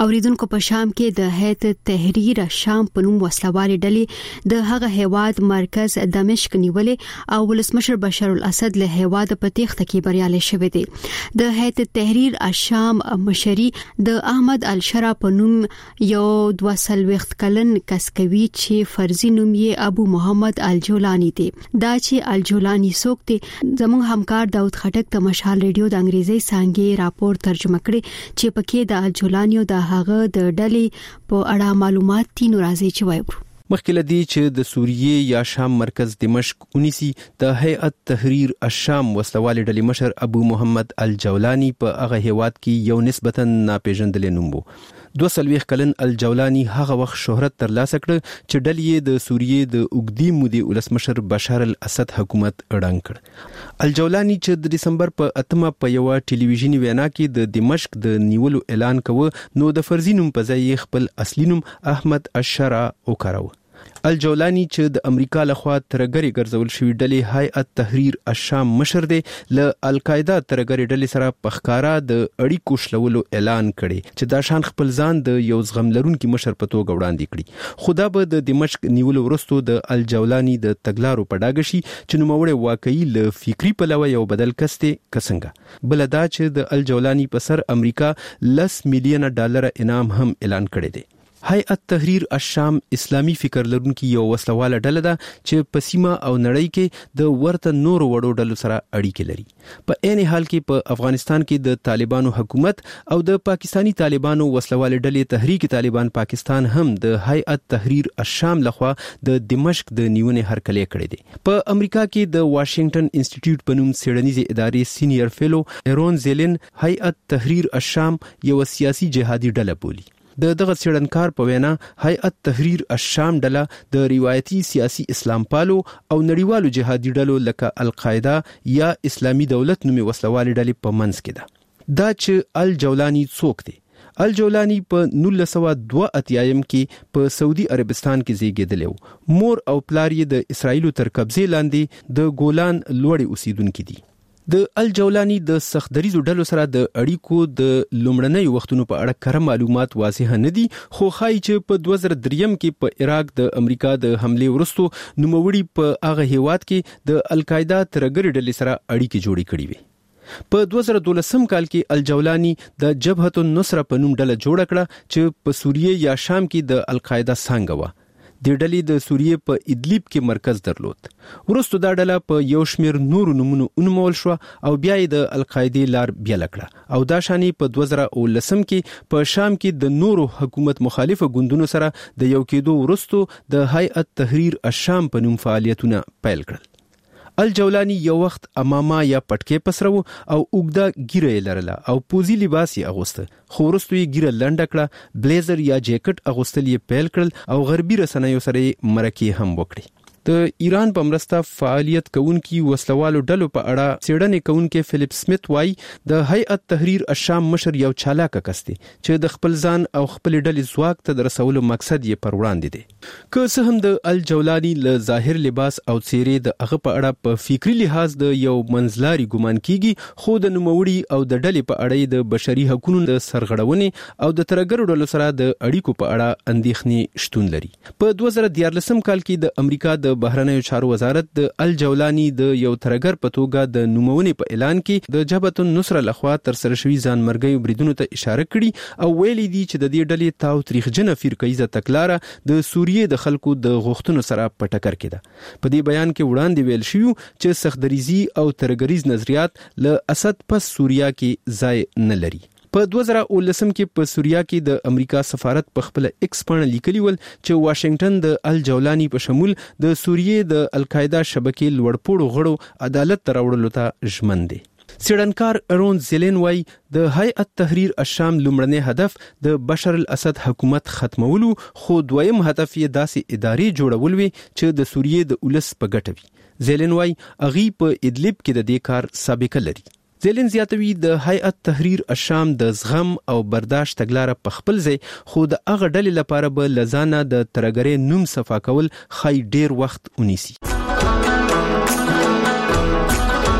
A: اوریدونکو په شام کې د هیئت تحریر الشام په نوم وسلوالې ډلې د هغه هیواد مرکز دمشق نیولې او ولسمشر بشار الاسد له هیواد په تېښته کې بریالي شوی دی. د هیئت تحریر الشام مشري د احمد الشرا په نوم یو دوه څلوېښت کلن کس کوي چې فرضي نوم یې ابو محمد الجولانی دی. دا چې الجولانی څوک دی زموږ همکار داود خټک د مشال ریډیو د انګریزي څانګې راپور ترجمه کړی چې پکې د الجولانی د هغه د ډلې په اړه معلومات دي. نو راځي چې وایو
R: مخکې لدی چې د سوریې یا شام مرکز دمشق ونیسي د هیئت تحریر الشام وسلوالې ډلې مشر ابو محمد الجولانی په هغه هیواد کې یو نسبتا ناپېژندل نوم وو. دوه څلوېښت کلن الجولانی هغه وخت شهرت ترلاسه کړ چې ډلې د سوریې د اوږدې مودې ولسمشر بشار الاسد حکومت اړنګ کړ. الجولانی چې د دسمبر په اتمه په یو ټلویزیونی وینا کې د دمشق د نیولو اعلان کوي نو د فرضي نوم په ځای خپل اصلي نوم احمد الشرا وکاراوه. الجولانی چې د امریکا لخوا ترګری ګرځول شوی ډلې هیئت تحریر الشام مشر دی له القاعده ترګری ډلې سره پخکارا د اړیکو شلولو اعلان کړي چې دا شان خپل ځان د یو زغم لرونکي مشر په توګه وړاندې کړي. خدا به د دمشق نیولو وروسته د الجولانی د تګلارو په ډاګه شي چې نوموړی واقعي له فکری پلوه یو بدل کس دی کسنګه. بل دا چې د الجولانی په سر امریکا لس میلیون ډالر انعام هم اعلان کړی دی. هیئت تحریر الشام اسلامی فکر لرونکي یو وسلواله ډله ده چې په سیمه او نړۍ کې د ورته نورو وړو ډلو سره اړیکې لري. په عین حال کې په افغانستان کې د طالبانو حکومت او د پاکستانی طالبانو وسلواله ډلې تحریک طالبان پاکستان هم د هیئت تحریر الشام لخوا د دمشق د نیونې هرکلی کړی دی. په امریکا کې د واشنگټن انسټیټیوټ په نوم څېړنیزې ادارې سینیئر فیلو ایرون زیلن هیئت تحریر الشام یو سیاسي جهادي ډله بولي. د دغه څېړنکار په وینا هیئت تحریر الشام ډله د روایتي سیاسي اسلام پالو او نړیوالو جهادي ډلو لکه القاعده یا اسلامي دولت نومي وسلوالې ډلې په منځ کې ده. دا چې الجولانی څوک دی؟ الجولانی په نولس سوه دوه اتیایم کې په سعودي عربستان کې زیږیدلی و. مور او پلار یې د اسرایلو تر قبضې لاندې د ګولان لوړې اوسیدونکي دي. د الجولانی د سختدریزو ډلو سره د اړیکو د لومړنۍ وختونو په اړه کره معلومات واضح نه دي، خو ښایي چې په دوه زره درې کې په عراق د امریکا د حملې وروسته نوموړي په هغه هیواد کې د القاعده ترګری ډلې سره اړیکې جوړې کړې وي. په دوه زره دولسم کال کې الجولانی د جبهة النصره په نوم ډله جوړه کړه چې په سوریه یا شام کې د القاعده څنګه و. د ډلې د سوریه په ادلیب کې مرکز درلود. وروسته دا ډله په یو شمېر نورو نومونو ونومول شو او بیا یې د القاعده لار بیل کړه او دا شانی په دوه زره ولسم کې په شام کې د نورو حکومت مخالفه ګوندونو سره د یو کېدو وروسته د هیئت تحریر الشام په نوم فعالیتونه پیل کړل. الجولانی یو وخت اماما یا پټکې پسرو او اوګدا ګیره لرله او پوزي لباس یې اغوسته، خو وروسته یې ګیره لنډه کړه، بلیزر یا جیکټ اغوستل یې پیل کړل او غربي رسنیو سره مرکې هم وکړي. د ایران په مرسته فعالیت کوونکي وسلوالو ډلو په اړه څېړنې کوونکي فلیپ سمیت وایي د هیئت تحریر الشام مشر یو چالاک کس دی چې د خپل ځان او خپل ډلې ځواک ته د رسولو مقصد یې پر وړاندې دی. که څه هم د الجولانی له ظاهر لباس او څېرې د هغه په اړه په فکری لحاظ د یو منځلاري ګمان کیږي، خو د نوموړي او د ډلې په اړه د بشري حقوقو د سرغړونې او د ترګرو ډلو سره د اړیکو په اړه اندېښنې شتون لري. په دوه زره دیارلسم کال کې د امریکا د بهرنیو چارو وزارت د الجولانی د یو ترګر په توګه د نومونې په اعلان کې د جبهة النصره لخوا تر سره شوی ځانمرګي بریدونو ته اشاره کړي او ویلي دي چې د دې ډلې تاو تاریخجنه فرقیزه تکلاره د سوریې د خلکو د غوښتنو سره په ټکر کې ده. په دې بیان کې وړاندې ویل شوی چې سختدریزي او ترګریز نظریات له اسد پس سوریا کې ځای نه لري. په دوه زره ولسم کې په سوریا کې د امریکا سفارت په خپل ایکس باندې لیکلی ول چې واشنگټن د الجولانی په شمول د سوریې د القاعده شبکې لوړپوړو غړو عدالت ته راوړلو ته ژمن دي. څېړنکار ایرون زیلن وایي د هیئت تحریر الشام لومړنی هدف د بشار الاسد حکومت ختمولو، خو دویم هدف یې داسې ادارې جوړول وي چې د سوریې د ولس په ګټه وي. زیلن وایي اغي په ادلیب کې د دې کار سابقه لري. زیلن زیاتوي د هیئت تحریر الشام د زغم او برداشت تګلاره په خپل ځای، خو د هغه ډلې لپاره به لزانه د ترګرې نوم صفا کول خای ډیر وخت ونیسي.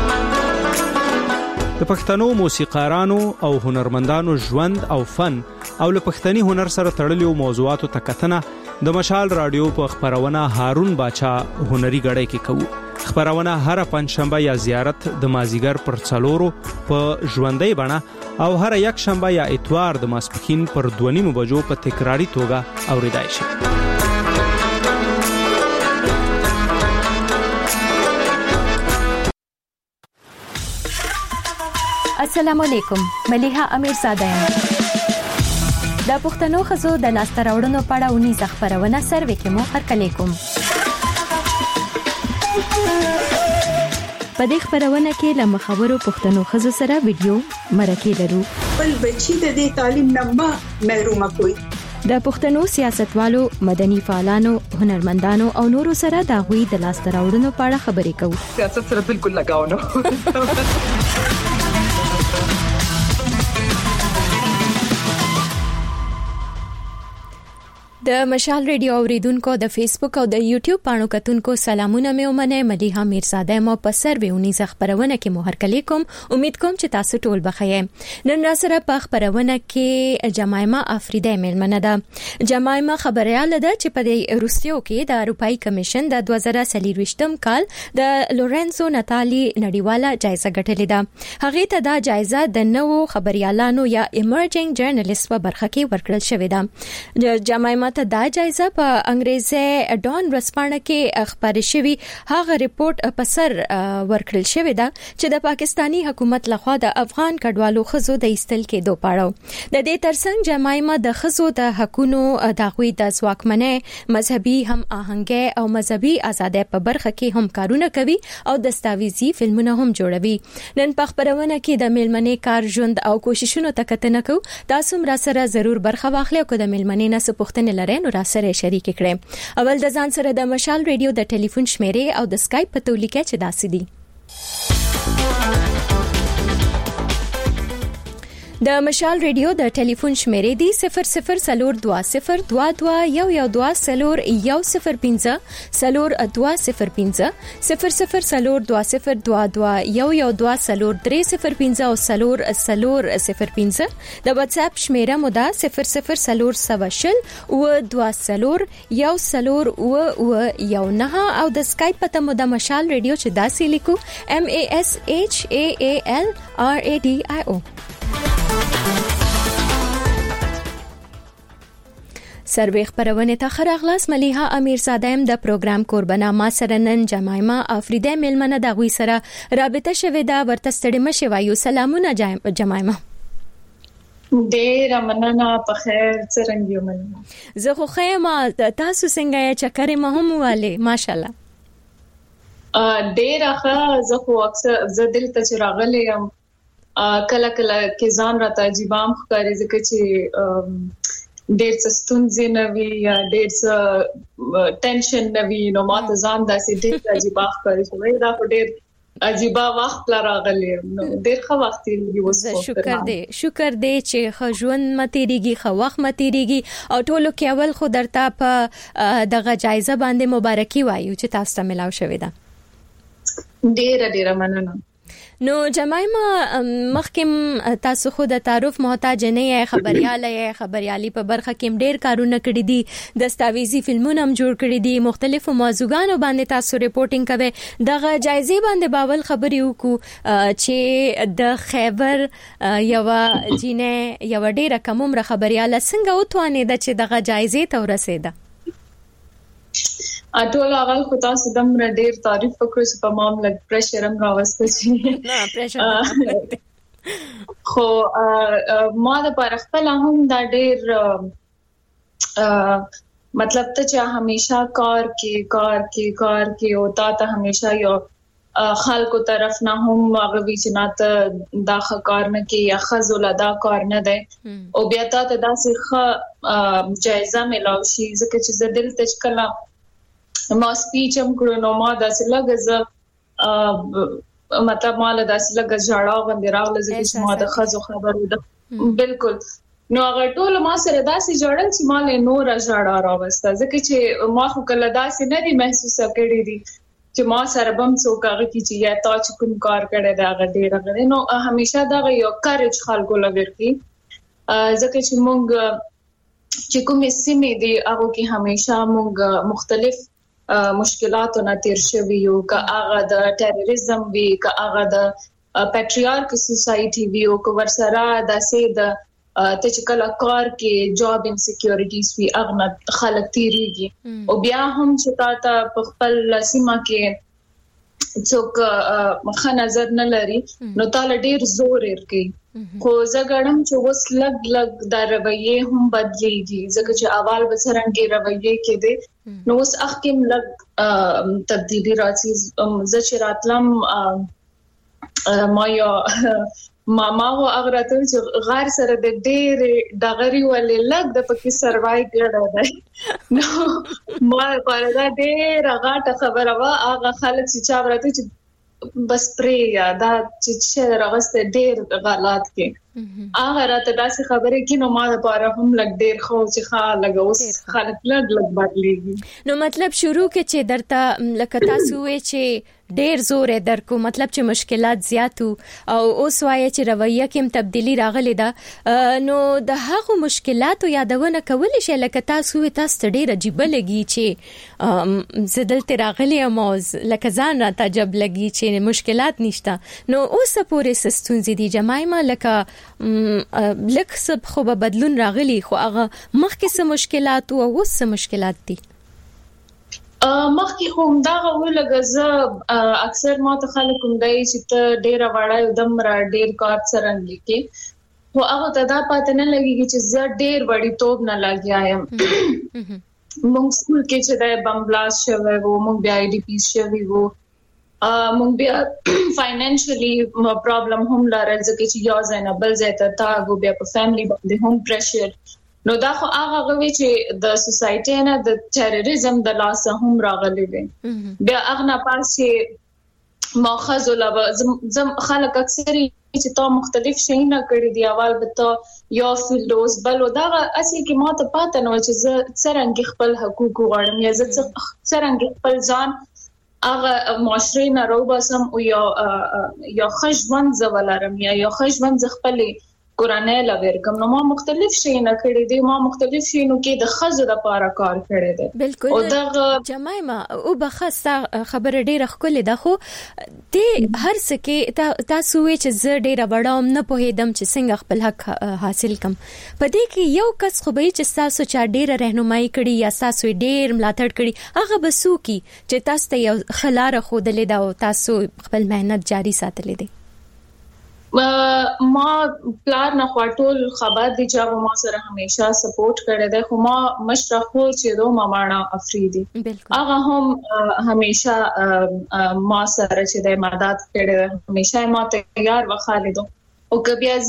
B: د پښتنو موسیقارانو او هنرمندانو ژوند او فن
S: او له پښتني هنر سره تړلو موضوعاتو ته کتنه د مشال رادیو په خبرونه هارون باچا هنري غړې کې کوو. خبرونه هر پنځشنبه یا زیارت د مازیګر پر څلورو په ژوندۍ بڼه او هر یک شنبه یا اتوار د ماسپښین پر دوه نیمو بجو په تکراری توګه اوریدای شي.
T: السلام علیکم، ملیحه امیرزاده یم. د پښتنو ښځو د لاسته راوړنو په اړه ونیزه خپرونه سروې کې مو هرکلی کوم. په دې خپرونه کې له مخورو پښتنو ښځو سره ویډیو مرکې لرو.
U: بل بچی د دې تعلیم نه ما محرومه کوي.
T: د پښتنو سیاستوالو، مدني فعالانو، هنرمندانو او نورو سره د غوي د لاسته راوړنو په اړه خبرې کوو.
U: سیاست سره بالکل لگاو نه.
T: د مشال ریډیو اوریدونکو د فیسبوک او د یوټیوب پاڼو کتونکو سلامونه مې ومنه. ملیحه میرزاده مو په سرویونیزه خبرونه کې مو هرکلی کوم. امید کوم چې تاسو ټول بخیر. نن را سره په خبرونه کې جمایما افریدی ملمنه ده. جمایما خبرياله ده چې په دې روسیو کې د اروپאי کمیشن د دوه زره څلور کال د لورنزو ناتالی نړیواله جایزه ګټلې ده. هغه ته دا جایزه د نوو خبريالانو یا ایمرجنګ جرنالیست په برخه کې ورکړل شوې ده. جمایما ته دا جایزه په انګریزي ډان ورسپانه کې خبري شوی هغه ریپورت په سر ورکړل شوی دا چې د پاکستانی حکومت لخوا د افغان کډوالو خزو د ایستل کې دوه پاړو. د دې ترڅنګ جمایما د خزو د حقونو د غوي د ځواکمنۍ مذهبي هم آهنګي او مذهبي ازادۍ په برخه کې هم کارونه کوي او دستاویزي فلمونه هم جوړوي. نن په خبرونه کې د میلمنې کار ژوند او کوششونو ته کتنه کوو. تاسو را سره ضرور برخه واخلئ او د میلمنې نه څه پوښتنه نو را سره شریک کړئ. اول د ځان سره د مشال ریډیو د ټلیفون شمیرې او د اسکایپ په تولیکه چې داسې دي. د مشال ریډیو د ټلیفون شمیرې دی صفر صفر سلور دوا صفر دوا دوا یو یو دوا سلور یو صفر پنځه سلور دوا صفر پنځه صفر صفر سلور دوا صفر دوا دوا یو یو دوا سلور درې صفر پنځه او سلور سلور صفر پنځه. د واتس اپ شمیره مو ده صفر صفر سلور سوشل او دوا سلور یو سلور او او یو نه او د اسکایپ پته مو د مشال ریډیو چې داسې لیکو M A S H A A L R A D I O. سروې خبرونه ته خراغلاس. ملیحه امیرزاده ام د پروګرام قربانا ما سره نن جمایما افریدی ملمنه د غوي سره رابطه شوه دا ورته ستړي مشه وایو. سلامونه جمایما.
V: ډیر مننه. په خیر څنګه یو مننه.
T: زه خو خیمه تاسو څنګه یې چکرې مهم والے ماشاءالله.
V: ا ډیر ښه. زه خو اکثر زه دلته چې راغلی یم کله کله کې ځان راته عجیبام ښکاري ځکه چې ډېر څه ستونزې نه وي یا ډېر څه ټینشن نه وي نو ماته ځان داسې ډېر عجیب ښکاري چې دا خو ډېر عجیب وخت لا راغلی نو ډېر ښه وخت دی.
T: وسه شکر دې شکر دې چې خجون متيريږي خو وخت متيريږي او ټولو کې اول خو درته په دغه جایزه باندې مبارکي وایو چې تاسو ته ملاو شوې ده.
V: ډېر ډېر مننه.
T: نو جمایما مخکې تاسو خو د تعارف محتاج نه یې خبرياله یې خبريالي په برخه کې ډېر کارونه کړی دي دستاویزي فلمونه هم جوړ کړی دي مختلفو موضوعاتو باندې تاسو ریپورتینګ کوي. دغه جایزه باندې باول خبري وکړو چې د خیبر یو جینې یو ډېر کم عمر خبرياله څنګه وتوانې د چې دغه جایزه ته ورسېده.
V: اټول اول خو تاسو دم را ډیر تعریف وکړو چې په معاملې پرېشر هم راوسته شي.
T: نه پرېشر
V: خو ما د پر خپل هم دا ډیر مطلب ته چې همیشه کار کې کار کې کار کې او تا ته همیشه یو خلکو طرف نه هم هغه وی چې ناته دا کار نه کې یا خزل دا کار نه دی او بیا ته داسې ښه جایزه ملاوي شي ځکه چې زه دلته کله ما سپیچ هم کړو نو ما داسې لګز مطلب مال داسې لګز جړاو باندې راغله چې ما د خزو خبرو ده بالکل نو هغه ټول ما سره داسې جوړل چې مال نور جړا راوسته ځکه چې ما خو کله داسې نه دي محسوس کړی دي چې ما سره بم څوک هغه کی چې یا تا چې کوم کار کړی دا هغه ډیر غوړي نو همیشه دا یو کارج خلکو لګر کی ځکه چې موږ چې کومې سیمې دي هغه کې همیشه موږ مختلف مشکلاتو نه تیر شوي یو، که هغه د ټیرریزم وي، که هغه د پیټریارک سوسایټي وي، او که ورسره داسې د ته چې کله کار کې جاب انسیکیورټیز وي هغه خلک تیریږي، او بیا هم چې تاسو په خپل سیمه کې څوک مخه نظر نه لري نو تعالی ډیر زور ورکړي. خو زه ګڼم چې اوس لګ لګ د رویې هم بدلېږي، ځکه چې اول به څرنګه رویې کې دي نو اوس اخکم لګ تبدیلی راځي. زه چې راتلم ما یو ماما و اغراته چې غار سره د ډېر دغری ولې لګ د پکې سروای کړه ده نو ما پر دا ډېر غاټه خبره وا هغه خلک چې چا ورته چې بس پرې دا چې چې راغسته ډېر غلط کې هغه راته داسې خبره کې نو ما لپاره هم لګ ډېر خو چې خا لګوس خلک لګ لګ بدلېږي.
T: نو مطلب شروع کې چې درته لکه تاسو وې چې ډیر زور درکو، مطلب چې مشکلات زیاتو او اوس وایي چې رویه کې تبدیلی راغلی ده، نو د هغو مشکلاتو یادونه کول شي لکه تاسو وې تاسو ډیر عجیب لګي چې زدلته راغلی او لکه ځان را تعجب لګي چې مشکلات نشته. نو اوس پورې سستونزې دي جماعه لکه لکه سب خو به بدلون راغلی، خو هغه مخکې څه مشکلات او اوس څه مشکلات دي؟
V: مخکې هم دا غوړلګه زه اکثر ما ته خلک کوم دی چې ته ډېر وړای دم را ډېر کار څرنګ کې، خو هغه ته دا پاتې نه لګي چې زه ډېر وړي توپ نه لګیایم. موږ سکول کې چې د بم بلاست شوی وو، موږ بیا آی ډي پی شوی وو، موږ بیا فاینانشلی پرابلم هم لرل ځکه چې یو ځای نه بل ځای ته تاګو، بیا په فیملی باندې هم پریشر. نو دا خو هغه غوي چې د سوسایټي نه د ټیرریزم د لاسه هم راغلي دي. بیا هغه نه پاسې ماخذ ولا زم خلک اکثر چې تا مختلف شي نه کړی دی، اول به تا یو فیلډوز بل دا اسی کې ما ته پاتې نو چې زه څرنګه خپل حقوق غواړم یا زه څرنګه خپل ځان هغه معاشري نه روباسم او یا یا خشوند زولارم یا یا خشوند خپلې قرانه لور کوم. نو ما مختلف شي نه کړی دی، ما مختلف شي نو کې د خزو د پاره کار کړی دی.
T: بالکل او دغه جماعه او بخښه خبره ډیره خولې ده، خو ته هر څه کې تاسو وی چې زه ډیره وړم نه پوهیدم چې څنګه خپل حق حاصل کم. په دې کې یو کس خو به چې تاسو چا ډیره رهنمایي کړي یا تاسو ډیر ملاتړ کړي هغه بسو کی چې تاسو ته یو خلاره خودلې ده او تاسو خپل مهنت جاری ساتلې دي.
V: ما پلار نه خاطول خبر دي چې ما سره همیشه سپورټ کړی دی، خو ما مشره خور چې دو مامانا افریدي هغه هم همیشه ما سره چې د مدد کړی، همیشه ما تیار و خالد او کبي از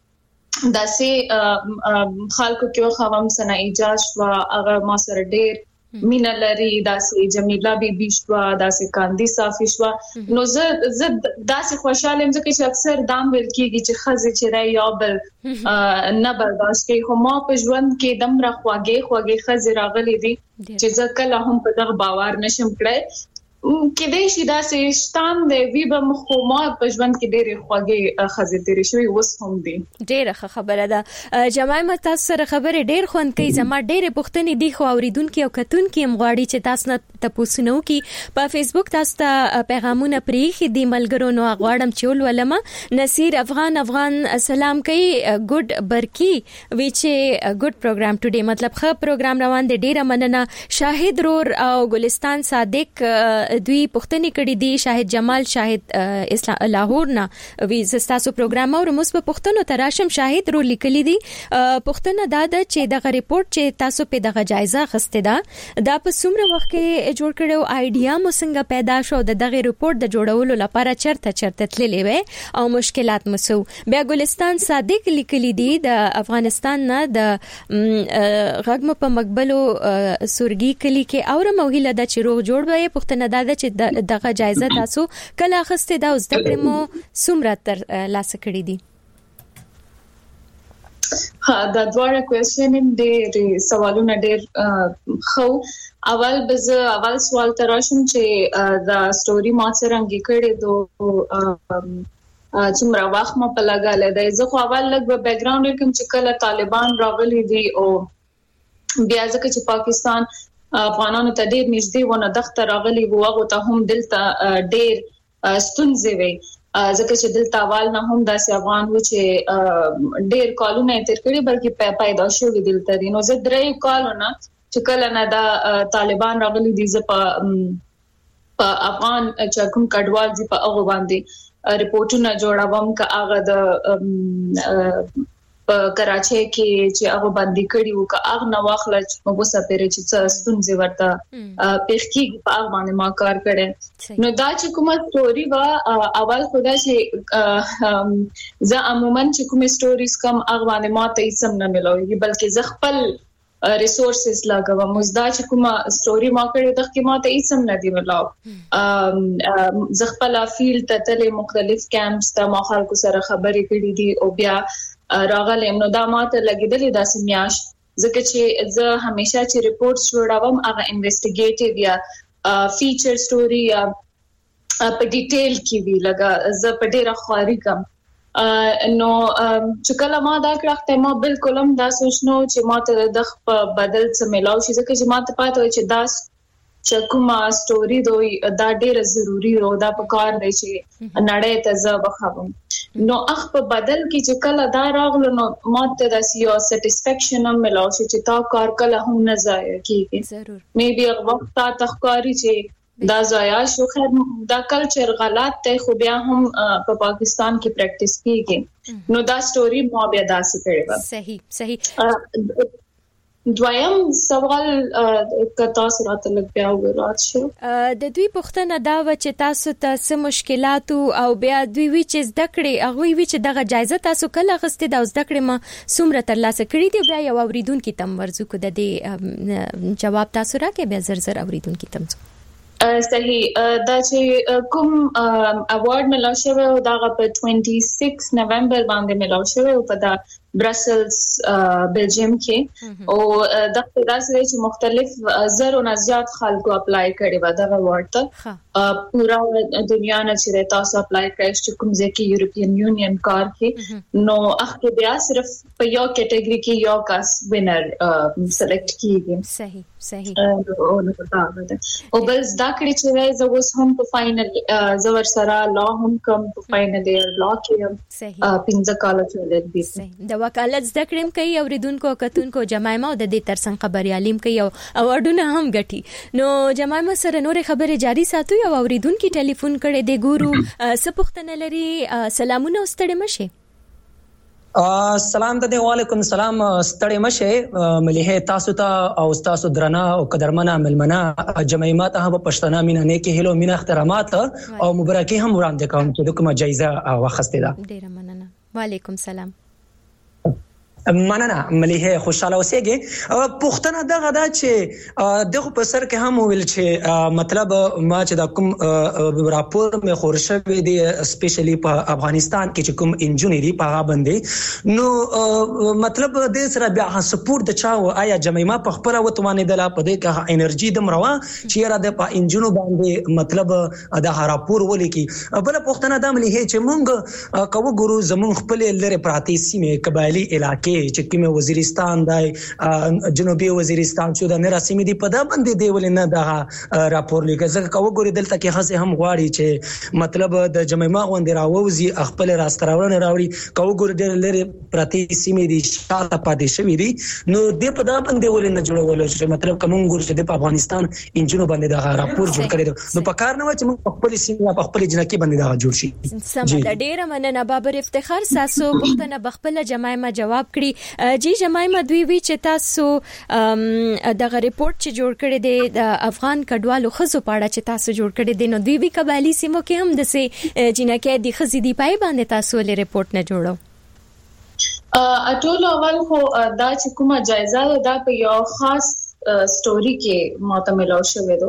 V: داسې خلکو کې خوام سنا ایجاز و هغه ما سره ډیر مینا لري، داسې جمیله بی بی شوا، داسې کاندي صافي شوا. نو زه زه داسې خوشاله یم ځکه چې اکثر دام ویل کیږي چې خزه چې را یا بل نه برداشت کوي، خو ما په ژوند کې دم را خواږه خواږه خزه راغلي دي چې زه کله هم په دغه باور نشم کړی. کې دې شي داسې شتان دی وی به مخو ما په ژوند کې ډېرې خوږې خزه تیرې شوی اوس هم دي.
T: ډېره خبره ده جماعه تاسو سره خبره ډېر خوند کوي، زما ډېرې پوښتنې دي خو اوریدونکو او کتونکو هم غواړي چې تاسو نه تاسو نو کې په فیسبوک تاسو ته پیغامونه پریخي دي ملګرو، نو غواړم چې ولولم. نصیر افغان افغان سلام کوي، ګډ برکی وی چې ګډ پروګرام ټوډے مطلب ښه پروګرام روان دی، ډېره مننه. شاهد رور او ګلستان صادق دوی پښتني کړي دي، شاهد جمال شاهد اسلام لاهور نه وی زستاسو پروګرام او موږ په پښتنو تراشم شاهد رو لیکلي دي. پښتنه دا د چې دغه ریپورت چې تاسو په دغه جایزه غسته ده دا په څومره وخت کې جوړ کړو، ایډیا مو څنګه پیدا شو د دغه ریپورت د جوړولو لپاره چرته چرته تللې وې او مشکلات مسو. بیا ګلستان صادق لیکلي دي د افغانستان نه د غږم په مقبلو سورګي کلی کې اورم او هله د چروغ جوړ وې. پښتنه دا چې دغه جایزه تاسو کله اخسته دا اوس د پرمو سمره تر لاس کړی دي؟
V: ها دا دواړه کوېسچن دې سوالونه ډېر خو اول بز اول سوال تراشم چې دا سټوري ما څنګه کړې دو چې مرا وخت ما په لګاله دی زه خو اول لګ په بیک گراوند کوم چې کله طالبان راغلي دي او بیا ځکه چې پاکستان افغانانو ته ډېر نږدې ونه دغه راغلي وو هغه ته هم دلته ډېر ستونزې وي ځکه چې دلته اول نه هم داسې افغان و چې ډېر کالونه تیر کړي بلکې پیدا شوی دلته دي نو زه درې کالونه چې کله نه دا طالبان راغلي دي زه په افغان چې کوم کډوال دي په هغه باندې ریپورتونه جوړوم کا هغه د په کراچۍ کې چې هغه باندې کړي وو کا هغه نو واخل چې موږ سپېره چې ستونزې ورته پېښکي په هغه باندې ما کار کړی نو دا چې کومه ستوري وا اول خدا چې زه عموما چې کومه ستوريز کم هغه باندې ما ته اسم نه ملوي بلکې زه خپل ریسورسز لګوم مزدا چې کومه ستوري ما کړې د خپل ما ته اسم نه دی ملاو ام زه خپل فیلډ ته تل مختلف کیمپس ته ما خلکو سره خبرې کړې دي او بیا راغلم نو دا ما ته لګیدلې د سیمیاش ځکه چې زه همیشه چې ریپورټس جوړوم هغه انویسټیګیټیو یا فیچر ستوري یا په ډیټیل کې وی لګا زه په ډیره خاري کم نو چې کله ما دا کړه ما بالکل هم دا سوچنو چې ما ته د بدل څه ملاو شي ځکه چې ما ته پاتې و چې دا چې کومه ستوري دوی دا ډیره ضروری او دا په کار دی چې نړۍ ته زه بخوم نو اخ په بدل کې چې کله دا راغلو نو ما ته د سیو سټیسفیکشن هم ملاو شي چې تا کار کله هم نه ضایع کیږي ضرور مې بیا وخت تا تخکاری چې دا ضایع شو خیر دا کلچر غلط دی خو بیا هم په پاکستان کې پریکټیس کیږي نو دا ستوري مو بیا داسې کړي
T: صحیح صحیح
V: دویم سوال کتا سره تلک بیا ورات شو
T: د دوی پښتنه دا و چې تاسو ته څه مشکلات او بیا دوی وی چې زده کړې هغه وی چې دغه جایزه تاسو کله غستې د زده کړې ما څومره ترلاسه کړې دی بیا یو اوریدونکو تم ورزو کو د دې جواب تاسو راکې بیا زر زر اوریدونکو تم
V: صحیح دا چې کوم اوارډ ملاو شوی او دا په छब्बीस نومبر باندې ملاو شوی او په دا برسلز بلجیم کې او د داسې چې مختلف زر او زیات خلکو اپلای کړي و دا اوارډ ته پورا دنیا نه چې تاسو اپلای کړئ چې کوم ځکه یورپین یونین کار کې نو اخته بیا صرف په یو کټګوري کې یو کس وینر سلیکټ کیږي
T: صحیح صحیح
V: او نو دا او بل دا کړی چې زه اوس هم په فائنل زور سره لا هم کم په فائنل ایئر لا کې
T: صحیح
V: پنځه کال چولې دي
T: صحیح د وکالت زده کړم کوي اوریدونکو کتونکو جمایمه او د دې ترڅنګ خبريالیم کوي او اوډونه هم غټي نو جمایمه سره نور خبره جاری ساتو او اوریدونکو ټلیفون کړي د ګورو سپختنه لري سلامونه ستړي مشه
D: سلام ته وعلیکم السلام ستړي مشه مليحه تاسو ته او تاسو درنه او قدرمنه ملمنه جمعیت هغه پښتنه مینه نه کې هلو مینه احترامات او مبارکي هم وړاندې کوم چې کومه جایزه واخسته ده
T: ډیره مننه وعلیکم السلام
D: مننه مليحه خوشاله اوسېږي پښتنه دغه دا چې دغه په سر کې هم ویل چې مطلب ما چې د کوم راپور مې خورشه دی سپیشلی په افغانستان کې چې کوم انجینری په هغه باندې نو مطلب د سره بیا سپورت د چاو آیا جمعیت په خپل وتوانې د لا په دې کې انرژي د مروا چې را د په انجینو باندې مطلب د راپور ولیکي بل پښتنه د مليحه چې مونږ کوو ګورو زمون خپل لری پراتی سیمه قبایلی علاقې چې کومه وزیرستان دی جنوبي وزیرستان چې د نراسمې دی په دا باندې دی ولنه دا راپور لیکل ځکه کوو ګوري دلته کې خاصه هم غواړي چې مطلب د جمعیت غونډه راوځي خپل راستراونه راوړي کوو ګوري د لری پراتی سیمه دی شاته پاتې شوې دي نو د په دا باندې ولنه جوړول چې مطلب کوم ګوري چې د افغانستان انجینو باندې دا راپور جوړ کړي نو په کار نه و چې موږ خپل سیمه په خپل جنکی باندې دا جوړ شي
T: سم د ډیره مننه بابر افتخار ساسو پښتنه بخپل جمعیت جواب کړی جی جمایمه دوی وی چې تاسو دغه ریپورت چې جوړ کړی دی د افغان کډوالو خزو پاړه چې تاسو جوړ کړی دی نو دوی وی قبایلی سیمو کې هم د سي جنکه د خزي دی پای باندې تاسو له ریپورت نه جوړو
V: اټول اول خو دا چې کومه جایزه ده په یو خاص ستوري کې ماته ملو شوې ده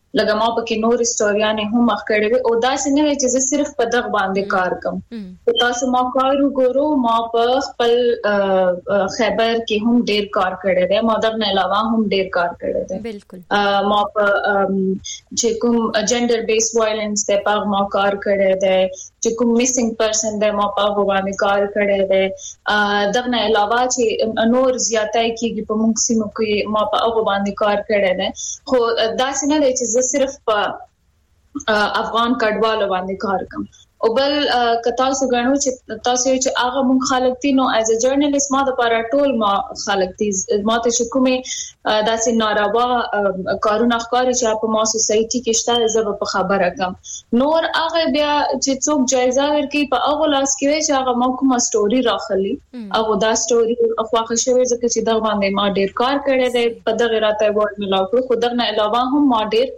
V: لکه ما پکې نور سټوریانه هم اخکړې وي او دا څنګه چې زه صرف په دغه باندې کار کوم تاسو ما کار وګورو ما په خپل خیبر کې هم ډیر کار کړی دی ما دغه نه علاوه هم ډیر کار کړی دی
T: بالکل
V: ما په چې کوم جندر بیس وایلنس ته په ما کار کړی دی چې کوم میسنګ پرسن دی ما په باندې کار کړی دی دغه نه علاوه چې نور زیاتای کېږي په موږ سیمو کې ما په هغه باندې کار کړی دی خو دا څنګه دی چې زه صرف په افغان کډوالو باندې کار کوم او بل کتا سو غنو چې تاسو چې هغه مون خلک دي نو ایز ا جرنالست ما د پاره ټول ما خلک دي ما ته شکومه داسې ناروا کارونه ښکاري چې په ما سوسايټي کې شته زه په خبره کوم نور هغه بیا چې څوک جایزه ورکړي په هغه لاس کې چې هغه ما کومه سټوري راخلي هغه دا سټوري افواخه شوی ځکه چې دا باندې ما ډیر کار کړی دی په دغه راته وورډ ملاو کړ خو دغه علاوه هم ما ډیر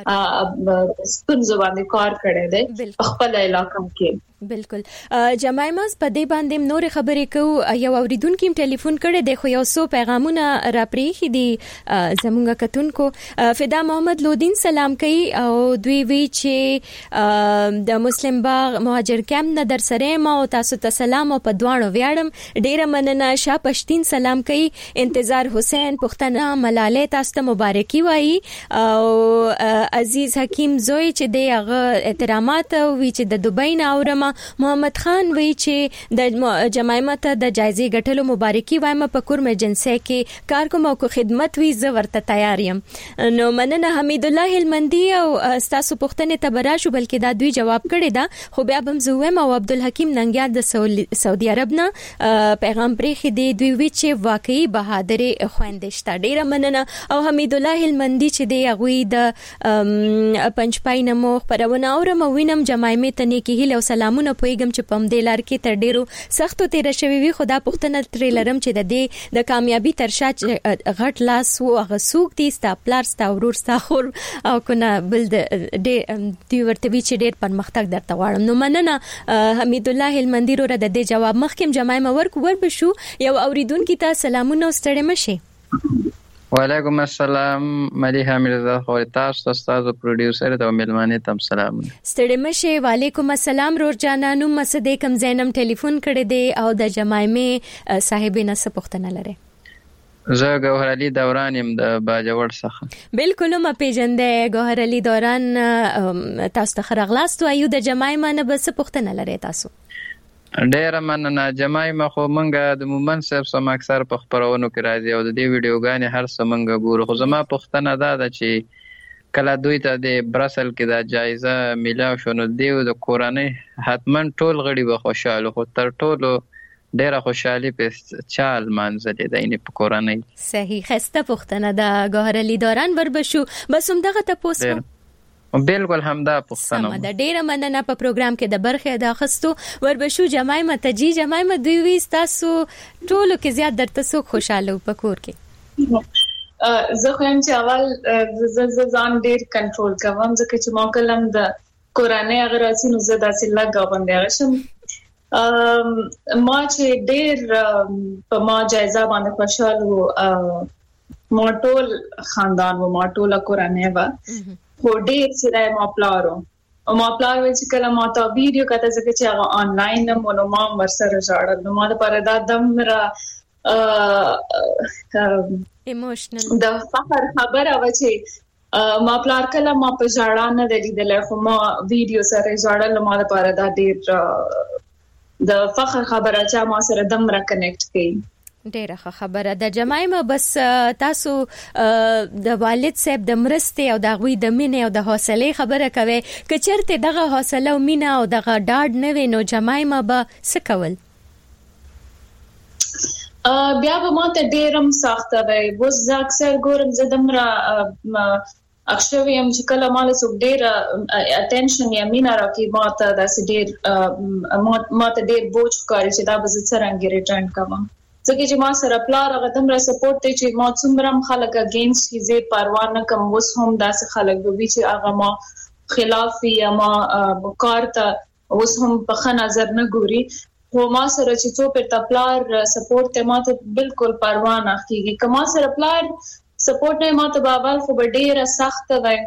V: ستونزو باندې کار کړی دی خپل علاقې کې
T: بالکل جمایمه په دې باندې نور خبرې کو یو اوریدونکو ټلیفون کړي د خو یو سو پیغامونه را پریخي دي زمونږ کتونکو فدا محمد لودین سلام کوي او دوی وی چې د مسلم باغ مهاجر کیمپ نه در سره ما او تاسو ته سلام او په دوانو ویاړم ډیره مننه شاه پښتين سلام کوي انتظار حسین پښتنه ملاله تاسو ته مبارکي وایي او عزیز حکیم زوی چې د هغه احترامات وی چې د دوبۍ نه اورم محمد خان وی چې د جمایمه ته د جایزې ګټلو مبارکي وایم په کورم جنسي کې کار کوم او خدمت وی زه ورته تیار یم نو مننه حمید الله هلمندي او تاسو پښتنه تبرا شو بلکې دا دوی جواب کړی دا خو بیا بم زویم او عبدالحکیم ننګیار د سعودي عرب نه پیغام پرې خدي دوی وی چې واقعي بهادر خويندشت ډیره مننه او حمید الله هلمندي چې دی هغه د پنځپای نمو خبرونه اورم وینم جمایمه ته نیکی هله سلام مونږ پویګم چې پم دې لار کې تر ډیرو سختو تیر شوی وي خدا پښتنه تریلرم چې د دې د کامیابی ترشا غټ لاس وو هغه سوق دي ستا پلار ستا ورور ستا خور او کنه بل د دی ورته وی چې ډیر پرمختګ درته واړم نو مننه حمید الله هلمندي رو د دې جواب مخکم جمایمه ورک ور بشو یو اوریدونکو ته سلامونه ستړي مشه
E: وعلیکم السلام ملیحه مرزا خو تاسو استاد پروډوسر د ملمانه تم سلام
T: ستړي مشه وعلیکم السلام رور جانانو مسد کم زینم ټلیفون کړی دی او د جمایمه صاحب نه سپختنه لره
E: زه گوهر علي دوران يم د باجوړ څخه
T: بالکل ما پیژندې گوهر علي دوران تاسو ته خرغلاست او یو د جمایمه نه بس سپختنه لره تاسو
E: ډیر مننه جمایمه خو مونږه د مومن صاحب سم اکثر په خبرونو کې راځي او د دې ویډیوګانې هر څه مونږ ګورو خو زما پښتنه دا ده چې کله دوی ته د برسل کې دا جایزه ملاو شو نو دیو د کورنۍ حتمن ټول غړي به خوشاله خو تر ټولو ډیره خوشحالي په چال منځلې ده اینې په کورنۍ
T: صحیح خسته پښتنه دا گوهر علي دوران ور بشو بس هم دغه تاسو
E: بالکل همدا پښتنه
T: سم دا ډیره مننه په پروګرام کې د برخه د اخستو ور بشو جمایمه تجي جمایمه دوی وي تاسو ټولو کې زیات درته سو خوشاله پکور کې
V: زه خو هم چې اول ز ځان ډیر کنټرول کوم ځکه چې ما کلم د قرآنی اگر اسی نو زه داسې لګا باندې راشم ما چې ډیر په ما جایزه باندې خوشاله ما ټول خاندان و ما ټول قرآنی و خو ډیر سره ما پلارو او ما پلار وی چې کله ما تا ویډیو کته ځکه چې هغه آنلاین مو نو ما ورسره ژړل نو ما د پاره دا دم را
T: ایموشنل
V: د فخر خبره و چې ما پلار کله ما په ژړا نه لیدل خو ما ویډیو سره ژړل نو ما د پاره دا ډیر د فخر خبره چې ما سره دم را کنیکټ کړي
T: ډیره خبره د جمایمه بس تاسو د والد صاحب د مرستې او د غوي د مینې او د حوصله خبره کوي که چیرته دغه حوصله او مینا او دغه ډاډ نه وي نو جمایمه به څه کول
V: بیا به ماته ډیرم سخته وي وز اکثر ګورم زدم را اکثر یم چې کله مال سو ډیر اټینشن یا مینا راکې ماته داسې ډیر ماته ډیر بوج کاری چې دا به زه څنګه ریټرن کوم ځکه چې ما سره پلار هغه تم را سپورټ ته چې ما څومره خلک اگینست چیزې پروا نه کوم وس هم داسې خلک به چې هغه ما خلاف یا ما وکارته وس هم په ښه نظر نه ګوري خو ما سره چې څو پر پلار سپورټ ته ما ته بالکل پروا نه کیږي کما سره پلار سپورټ نه ما ته بابا خو ډیره سخت وای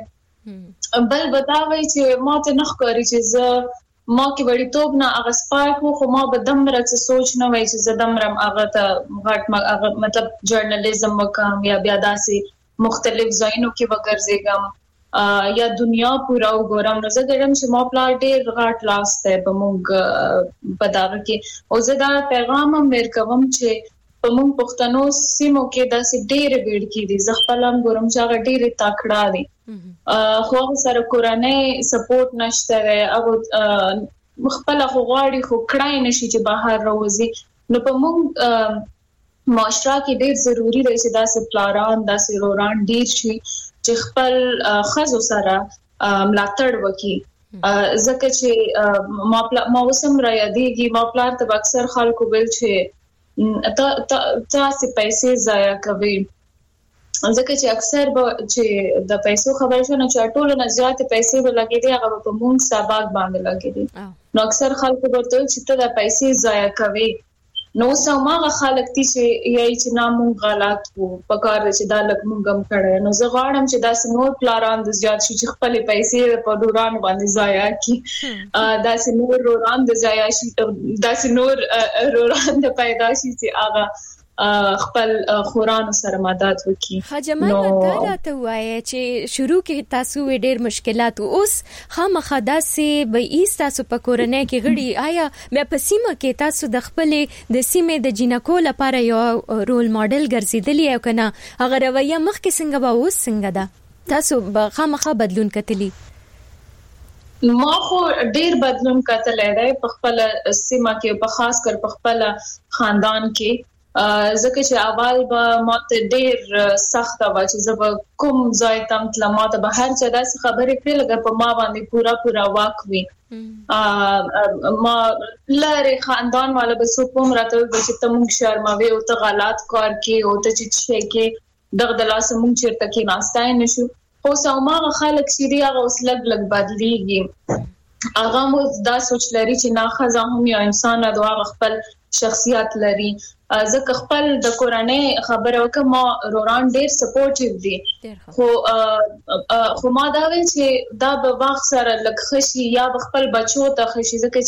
V: بل بتاوي چې ماته نخ کوي چې ز ما کې وړي توپ نه هغه سپارک خو ما به دمره څه سوچ نه وای چې ز دمرم هغه ته غټ مطلب جرنالیزم وکم یا بیا داسې مختلف ځایونو کې وګرځېږم یا دنیا پورا وګورم. نو زه ګرم چې ما پلا ډېر غټ لاس ته په موږ په دغه کې او زه دا پیغام هم ورکوم چې په موږ پښتنو سیمو کې داسې ډېر ویډ کې دي. زه خپل هم ګورم چې هغه ډېر تکړه دي خو سره کورنۍ سپورټ نشته او خپل خو غواړي خو کړای نشي چې بهر راوځي. نو په موږ معاشره کې ډېر ضروری دی چې داسې پلاران داسې روران ډېر شي چې خپل خزو سره ملاتړ وکړي ځکه چې ما ما وسم را یادېږي ما پلار ته اکثر خلکو ویل چې تا تاسو پیسې ضایع کوي ځکه چې اکثر به چې د پیسو خبر شونه چې ټولو نه زیات پیسې به لګېدي هغه په مونږ سبق باندې لګېدي. نو اکثر خلکو ورته چې ته د پیسې ضایع کوي. نو سماغه خلک دي چې یای چې نامو غلط وو په کار چې دا لګ مونږ هم کړه. نو زه غواړم چې دا سنور پلان د زیات شي چې خپل پیسې په دوران باندې ضایع کړي دا سنور روران د ضایع شي دا سنور روران د پیدا شي چې هغه خپل خورانو سره مدد وکړي.
T: خجمای مته راته وایي چې شروع کې تاسو ډېر مشکلات اوس خامخا داسې به ایست تاسو په کورنۍ کې غړي آیا مې په سیمه کې تاسو د خپل د سیمې د جنکو لپاره یو رول ماډل ګرځیدلی او کنه هغه رویه مخکې څنګه به اوس څنګه ده تاسو به خامخا بدلون کتلی؟
V: ما خو ډېر بدلون کتلی دی په خپل سیمه کې په خاص کر په خپل خاندان کې ځکه چې اول به ماته ډېر سخت و چې زه به کوم ځای تم تل ماته به هر څه داسې خبرې کړې لکه په ما باندې پورا پورا واک وي ما لاره خاندان والا به سو کوم راته چې ته مونږ شرموي او ته غلط کار کوي او ته چې شي کې دغه د لاس مونږ چیرته کې ناستای نشو. خو سماغه خلک چې هغه اوس لګ لګ بدلېږي هغه مو دا سوچ لري چې نه خزه هم یو انسان د هغه خپل شخصیت لري. ځکه خپل د کورنۍ خبره وکم ما روران ډېر سپورټیو دي خو خو ما دا ویل چې دا به وخت سره لږ خشي یا خپل بچو ته خشي ځکه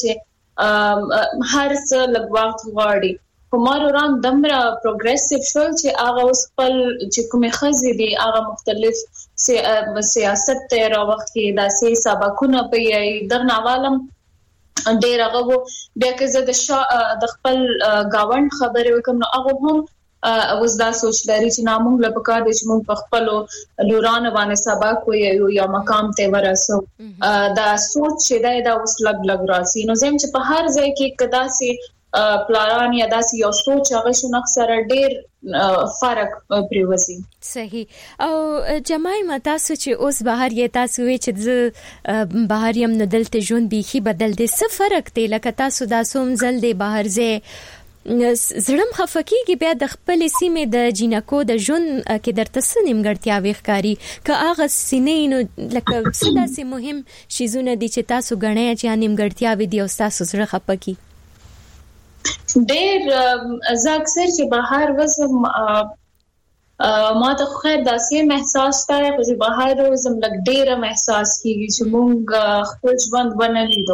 V: چې هر څه لږ وخت غواړي. خو ما روران دمره پروګریسیو شو چې هغه اوس خپل چې کومه خزې دي هغه مختلف سیاست ته راوخت کې داسې سبقونه په دغه عوالم ډیر هغه بیا که زه د د خپل گاوند خبرې وکم نو هغه هم اوس دا سوچ لري چې نامونږ له پکار دي چې موږ په خپل لورانه باندې سبق وي یا مقام ته ورسو دا سوچ چې دا د اوس لګ لګ راځي. نو زم چې په هر ځای کې کدا سي پلان یا داسې یو سوچ هغه شنو اکثر ډیر فرق پریوزي.
T: صحیح. او جماعي متا چې اوس بهر یې تاسو وی چې بهر یم نو دلته ژوند بيخي بدل دي څه فرق دی لکه تاسو دا سوم زل دی بهر زه زړم خفقيږي بیا د خپل سیمې د جنکو د ژوند کې درته سنیم ګړتیا وښکاری که هغه سینې نو لکه څه داسې مهم شیزونه دي چې تاسو غنئ چې نیم ګړتیا وي دی او تاسو زړه خفقي
V: ډېر زه اکثر چې بهر وزم ما ته خیر داسې احساس تا چې بهر وزم لګ ډېر احساس کیږي چې مونږ خپل ژوند ونلیدو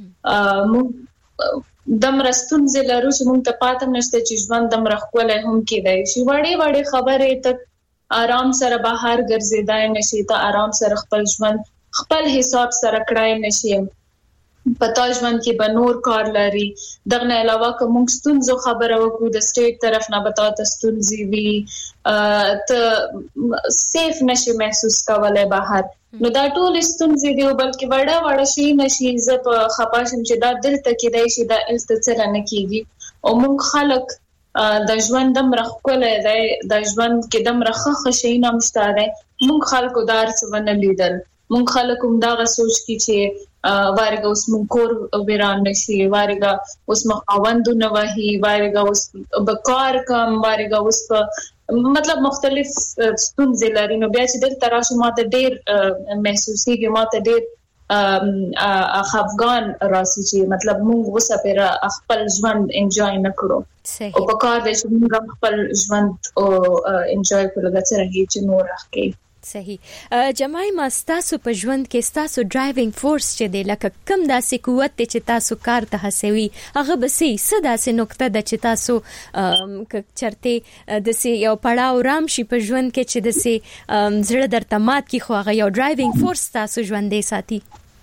V: مونږ دم رستون زلرو چې مونږ ته پاتم نشته چې ژوند دم رخوله هم کېدای شي وړې وړې خبرې ته آرام سره بهر ګرځیدای نشي ته آرام سره خپل ژوند خپل حساب سره کړای نشي پتا ژوند کې به نور کار لري. دغه علاوه کوم ستونزو خبره وکړو د سټیټ طرف نه بتا ته ستونزې وی ته سیف نشي محسوس کولای بهر نو دا ټول ستونزې دی بلکې وړه وړه شي نشي ز په خپاشم چې دا دل ته کې دی شي دا التڅره نه کیږي او مونږ خلک د ژوند دم رخکولای دی د ژوند کې دم رخه خشي نه مشتاره مونږ خلکو دار څه ونه لیدل مونږ خلک هم دا سوچ کی چې وارګه اوس مونږ کور ویران نشي وارګه اوس مخاوند نه وهي وارګه اوس بکار کم وارګه اوس په مطلب مختلف ستونزې لري نو بیا چې دل تراشه ماته ډېر محسوسيږي ماته ډېر افغان راسي چې مطلب مونږ وسه پر خپل ژوند انجوای نکړو او په کار دې چې مونږ خپل ژوند او انجوای کړو دا څنګه چې نور راکې
T: صحیح. جمعي ماستاسو په ژوند کې تاسو ډرایوینګ فورس چې دی لکه کم داسې قوت چې تاسو کار ته هڅوي هغه به سي صدا سه نقطه د چې تاسو چرته د سي یو پړاو رام شي په ژوند کې چې د سي زړه درته مات کی خو هغه یو ډرایوینګ فورس تاسو ژوندې ساتي.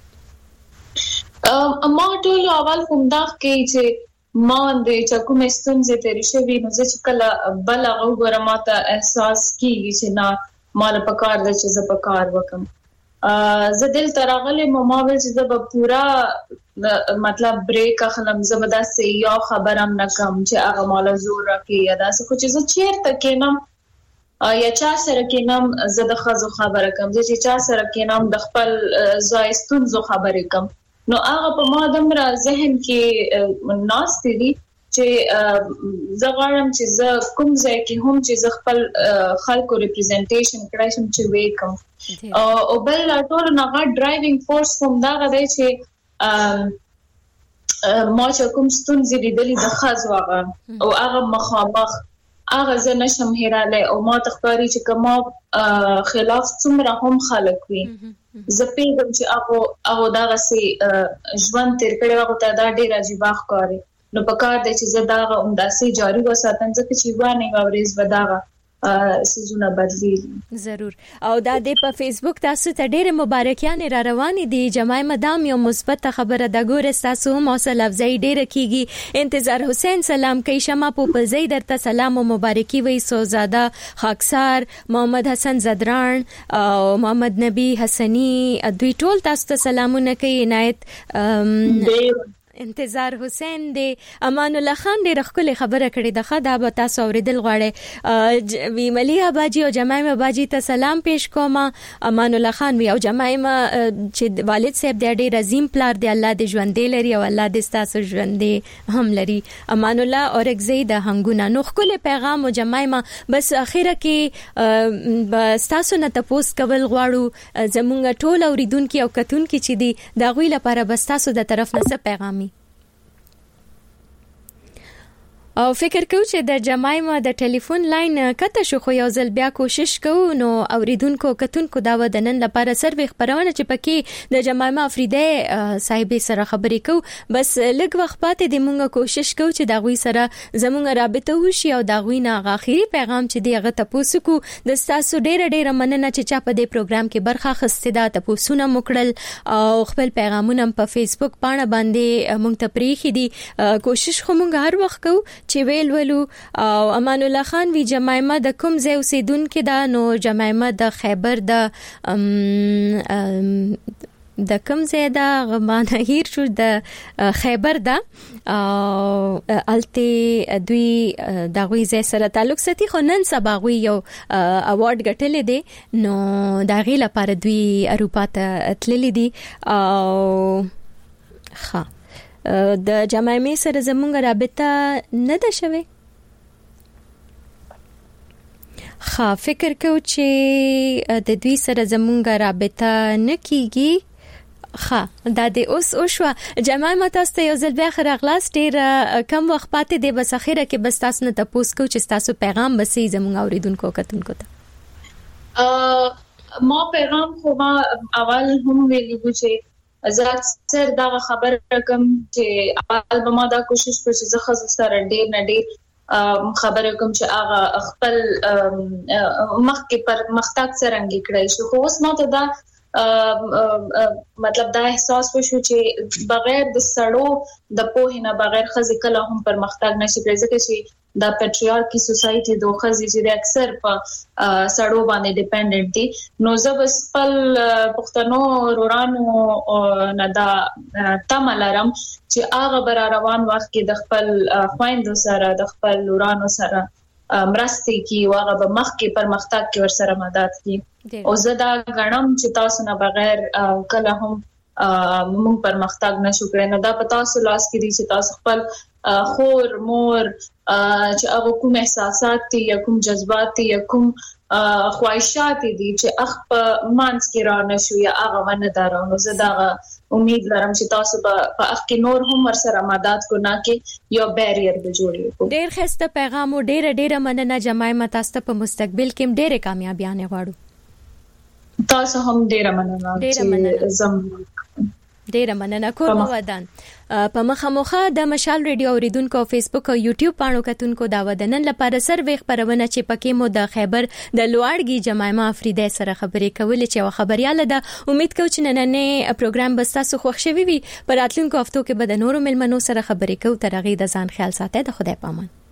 V: ما ټول اول کوم دا کې چې ما د چکو مستون زه تیرې شوی نو چې کله بل هغه ګورم ماته احساس کیږي چې نه مال پکار د چې ز پکار وکم زه دل ترغله مماول چې زه به پورا مطلب بریک اخلم زبدا سه یو خبرم نکم چې هغه مال زور راکې یا داسې خو چې زه چیرته کینم یا چا سره کینم زه د خزو خبره کم چې چا سره کینم د خپل زایستون زو خبره کم نو هغه په ما دمر ذهن کې ناس دي چې زغړم چې ز کوم ځای کې هم چې خپل خلکو ریپرزنټیشن کړای شم چې وکم او بل ټول نه ډرایوینګ فورس کوم دا غوډه چې ما چې کوم ستونزې لیدلې د خاص واغه او هغه مخامخ هغه زه نشم هیراله او ما تخکاری چې کما خلاف څومره هم خلک وي زه پیغام چې هغه هغه دا غسي ژوند تیر کړي هغه ته دا ډیر عجیب ښکاري نو پکار د چې زداغه اومداسي جاری وساتم ځکه چې وانه غوړیز وداغه سيزونه بدلی
T: ضرور. او دا د په فیسبوک تاسو ته ډېر مبارکیان را روانې دي جمعي مدام یو مثبت خبره د ګور تاسو هم حوصله افزای ډېر کیږي. انتظار حسین سلام کوي شمه په زید درته سلام او مبارکي وي سوزاده خاکسار محمد حسن زدران او محمد نبی حسنی دوی ټول تاسو ته سلامونه کوي. عنایت انتظار حسین دی امان الله خان ډېر خپل خبره کړې ده خدا به تاسو اوریدل غواړي وی مليحه باجی او جماعه باجی ته سلام پیش کوم. امان الله خان وی او جماعه چې والد صاحب دی ډېر عظیم پلار دی الله دې ژوندې لري او الله دې تاسو ژوندې هم لري. امان الله اور زید هنګونه نو خپل پیغام او جماعه بس اخیره کې بس تاسو نه تاسو کول غواړو زمونږ ټول اوریدونکو او کتونکو چې دی دا غوی لپاره بس تاسو د طرف نه څه پیغام او فکر کوم چې د جماعه د ټلیفون لاین کته شو خو یو ځل بیا کوشش کوو نو اوریدونکو کتونکو دا ودنن لپاره سروي خبرونه چې پکې د جماعه افریده صاحب سره خبرې کوو بس لږ وخت پاتې د مونږه کوشش کوو چې دا غوي سره زمونږ رابطه وشي او دا غوي نه اخیری پیغام چې دی هغه تاسو کو د تاسو ډېر ډېر مننه چې چا په دې پروګرام کې برخه اخیسته دا تاسو نه مکړل او خپل پیغامونه په فیسبوک باندې باندې مونږ ته پریخي دي کوشش خو مونږ هر وخت کوو چې ویل ولو او امان الله خان وی جماعه د کوم ځای اوسیدونکو دا نو جماعه د خیبر د د کوم ځای دا غمانه هیر شو د خیبر دا او الته دوی د غوي ځای سره تعلق ساتي خو نن سبا غوي یو اوارډ ګټلې دي نو دا غي لپاره دوی اروپا ته تللې دي او ښه د جماعه سره زمونږ رابطه نه ده شوه. خا فکر کوم چې د دوی سره زمونږ رابطه نه کیږي. خا دا د اوس او شو جماعه متاسته یو ځل بیا خر اغلاس ډیر کم وخت پاتې دی بس اخیره کې بس تاسو نه تاسو کو چې تاسو پیغام بسې زمونږ اوریدونکو کتونکو
V: ته ما پیغام خو ما اول هم ویلو چې زه سر دا خبر رقم چې اول به ما دا کوشش کوم چې زه خاص سره ډیر نه ډیر خبر کوم چې هغه خپل مخ کې پر مختک سرنګي کړی شو خو اوس ما ته دا مطلب دا احساس وشو چې بغیر د سړو د پوهې نه بغیر خزي کله هم پرمختګ نشي کېږي ځکه چې دا پټریارکی سوسايټي د خزي چې اکثر په سړو باندې ډیپندنت دي نو زه بس خپل پښتنو رورانو نه دا تملرم چې هغه بر روان وخت کې د خپل خويندو سره د خپل رورانو سره مرستي کی واغه به مخ کې پرمختګ کې ور سره مدد کی او زه دا غنم چې تاسو نه بغیر کله هم موږ پرمختګ نشو کړی نو دا پتا سو لاس کې دي چې تاسو خپل خور مور چې هغه کوم احساسات دي یا کوم جذبات دي یا کوم خواهشات دي چې اخ په مانس کې را نشو یا هغه ونه دارو زه دا امید لرم چې تاسو په اخ کې نور هم ور سره مدد کو نه کې یو بیریر به جوړي
T: ډېر خسته پیغام او ډېر ډېر مننه جماعه متاسته په مستقبل کې ډېر کامیابیانه غواړو
V: تاسو هم ډیر مننه چې زم
T: ډیر مننه کوم ودان په مخامخه د مشال ریډیو اوریدونکو فیسبوک او یوټیوب پاڼو کتونکو دا ودنن لپاره سروې خبرونه چې پکې مو د خیبر د لوړګي جمایمه افریدی سره خبرې کولې چې خبرياله ده امید کوم چې نننې پروګرام بستا سو خوښ شوي وي پر راتلونکو هفتو کې به د نورو ملمنو سره خبرې کوو تر هغه د ځان خیال ساتئ د خدای پامان.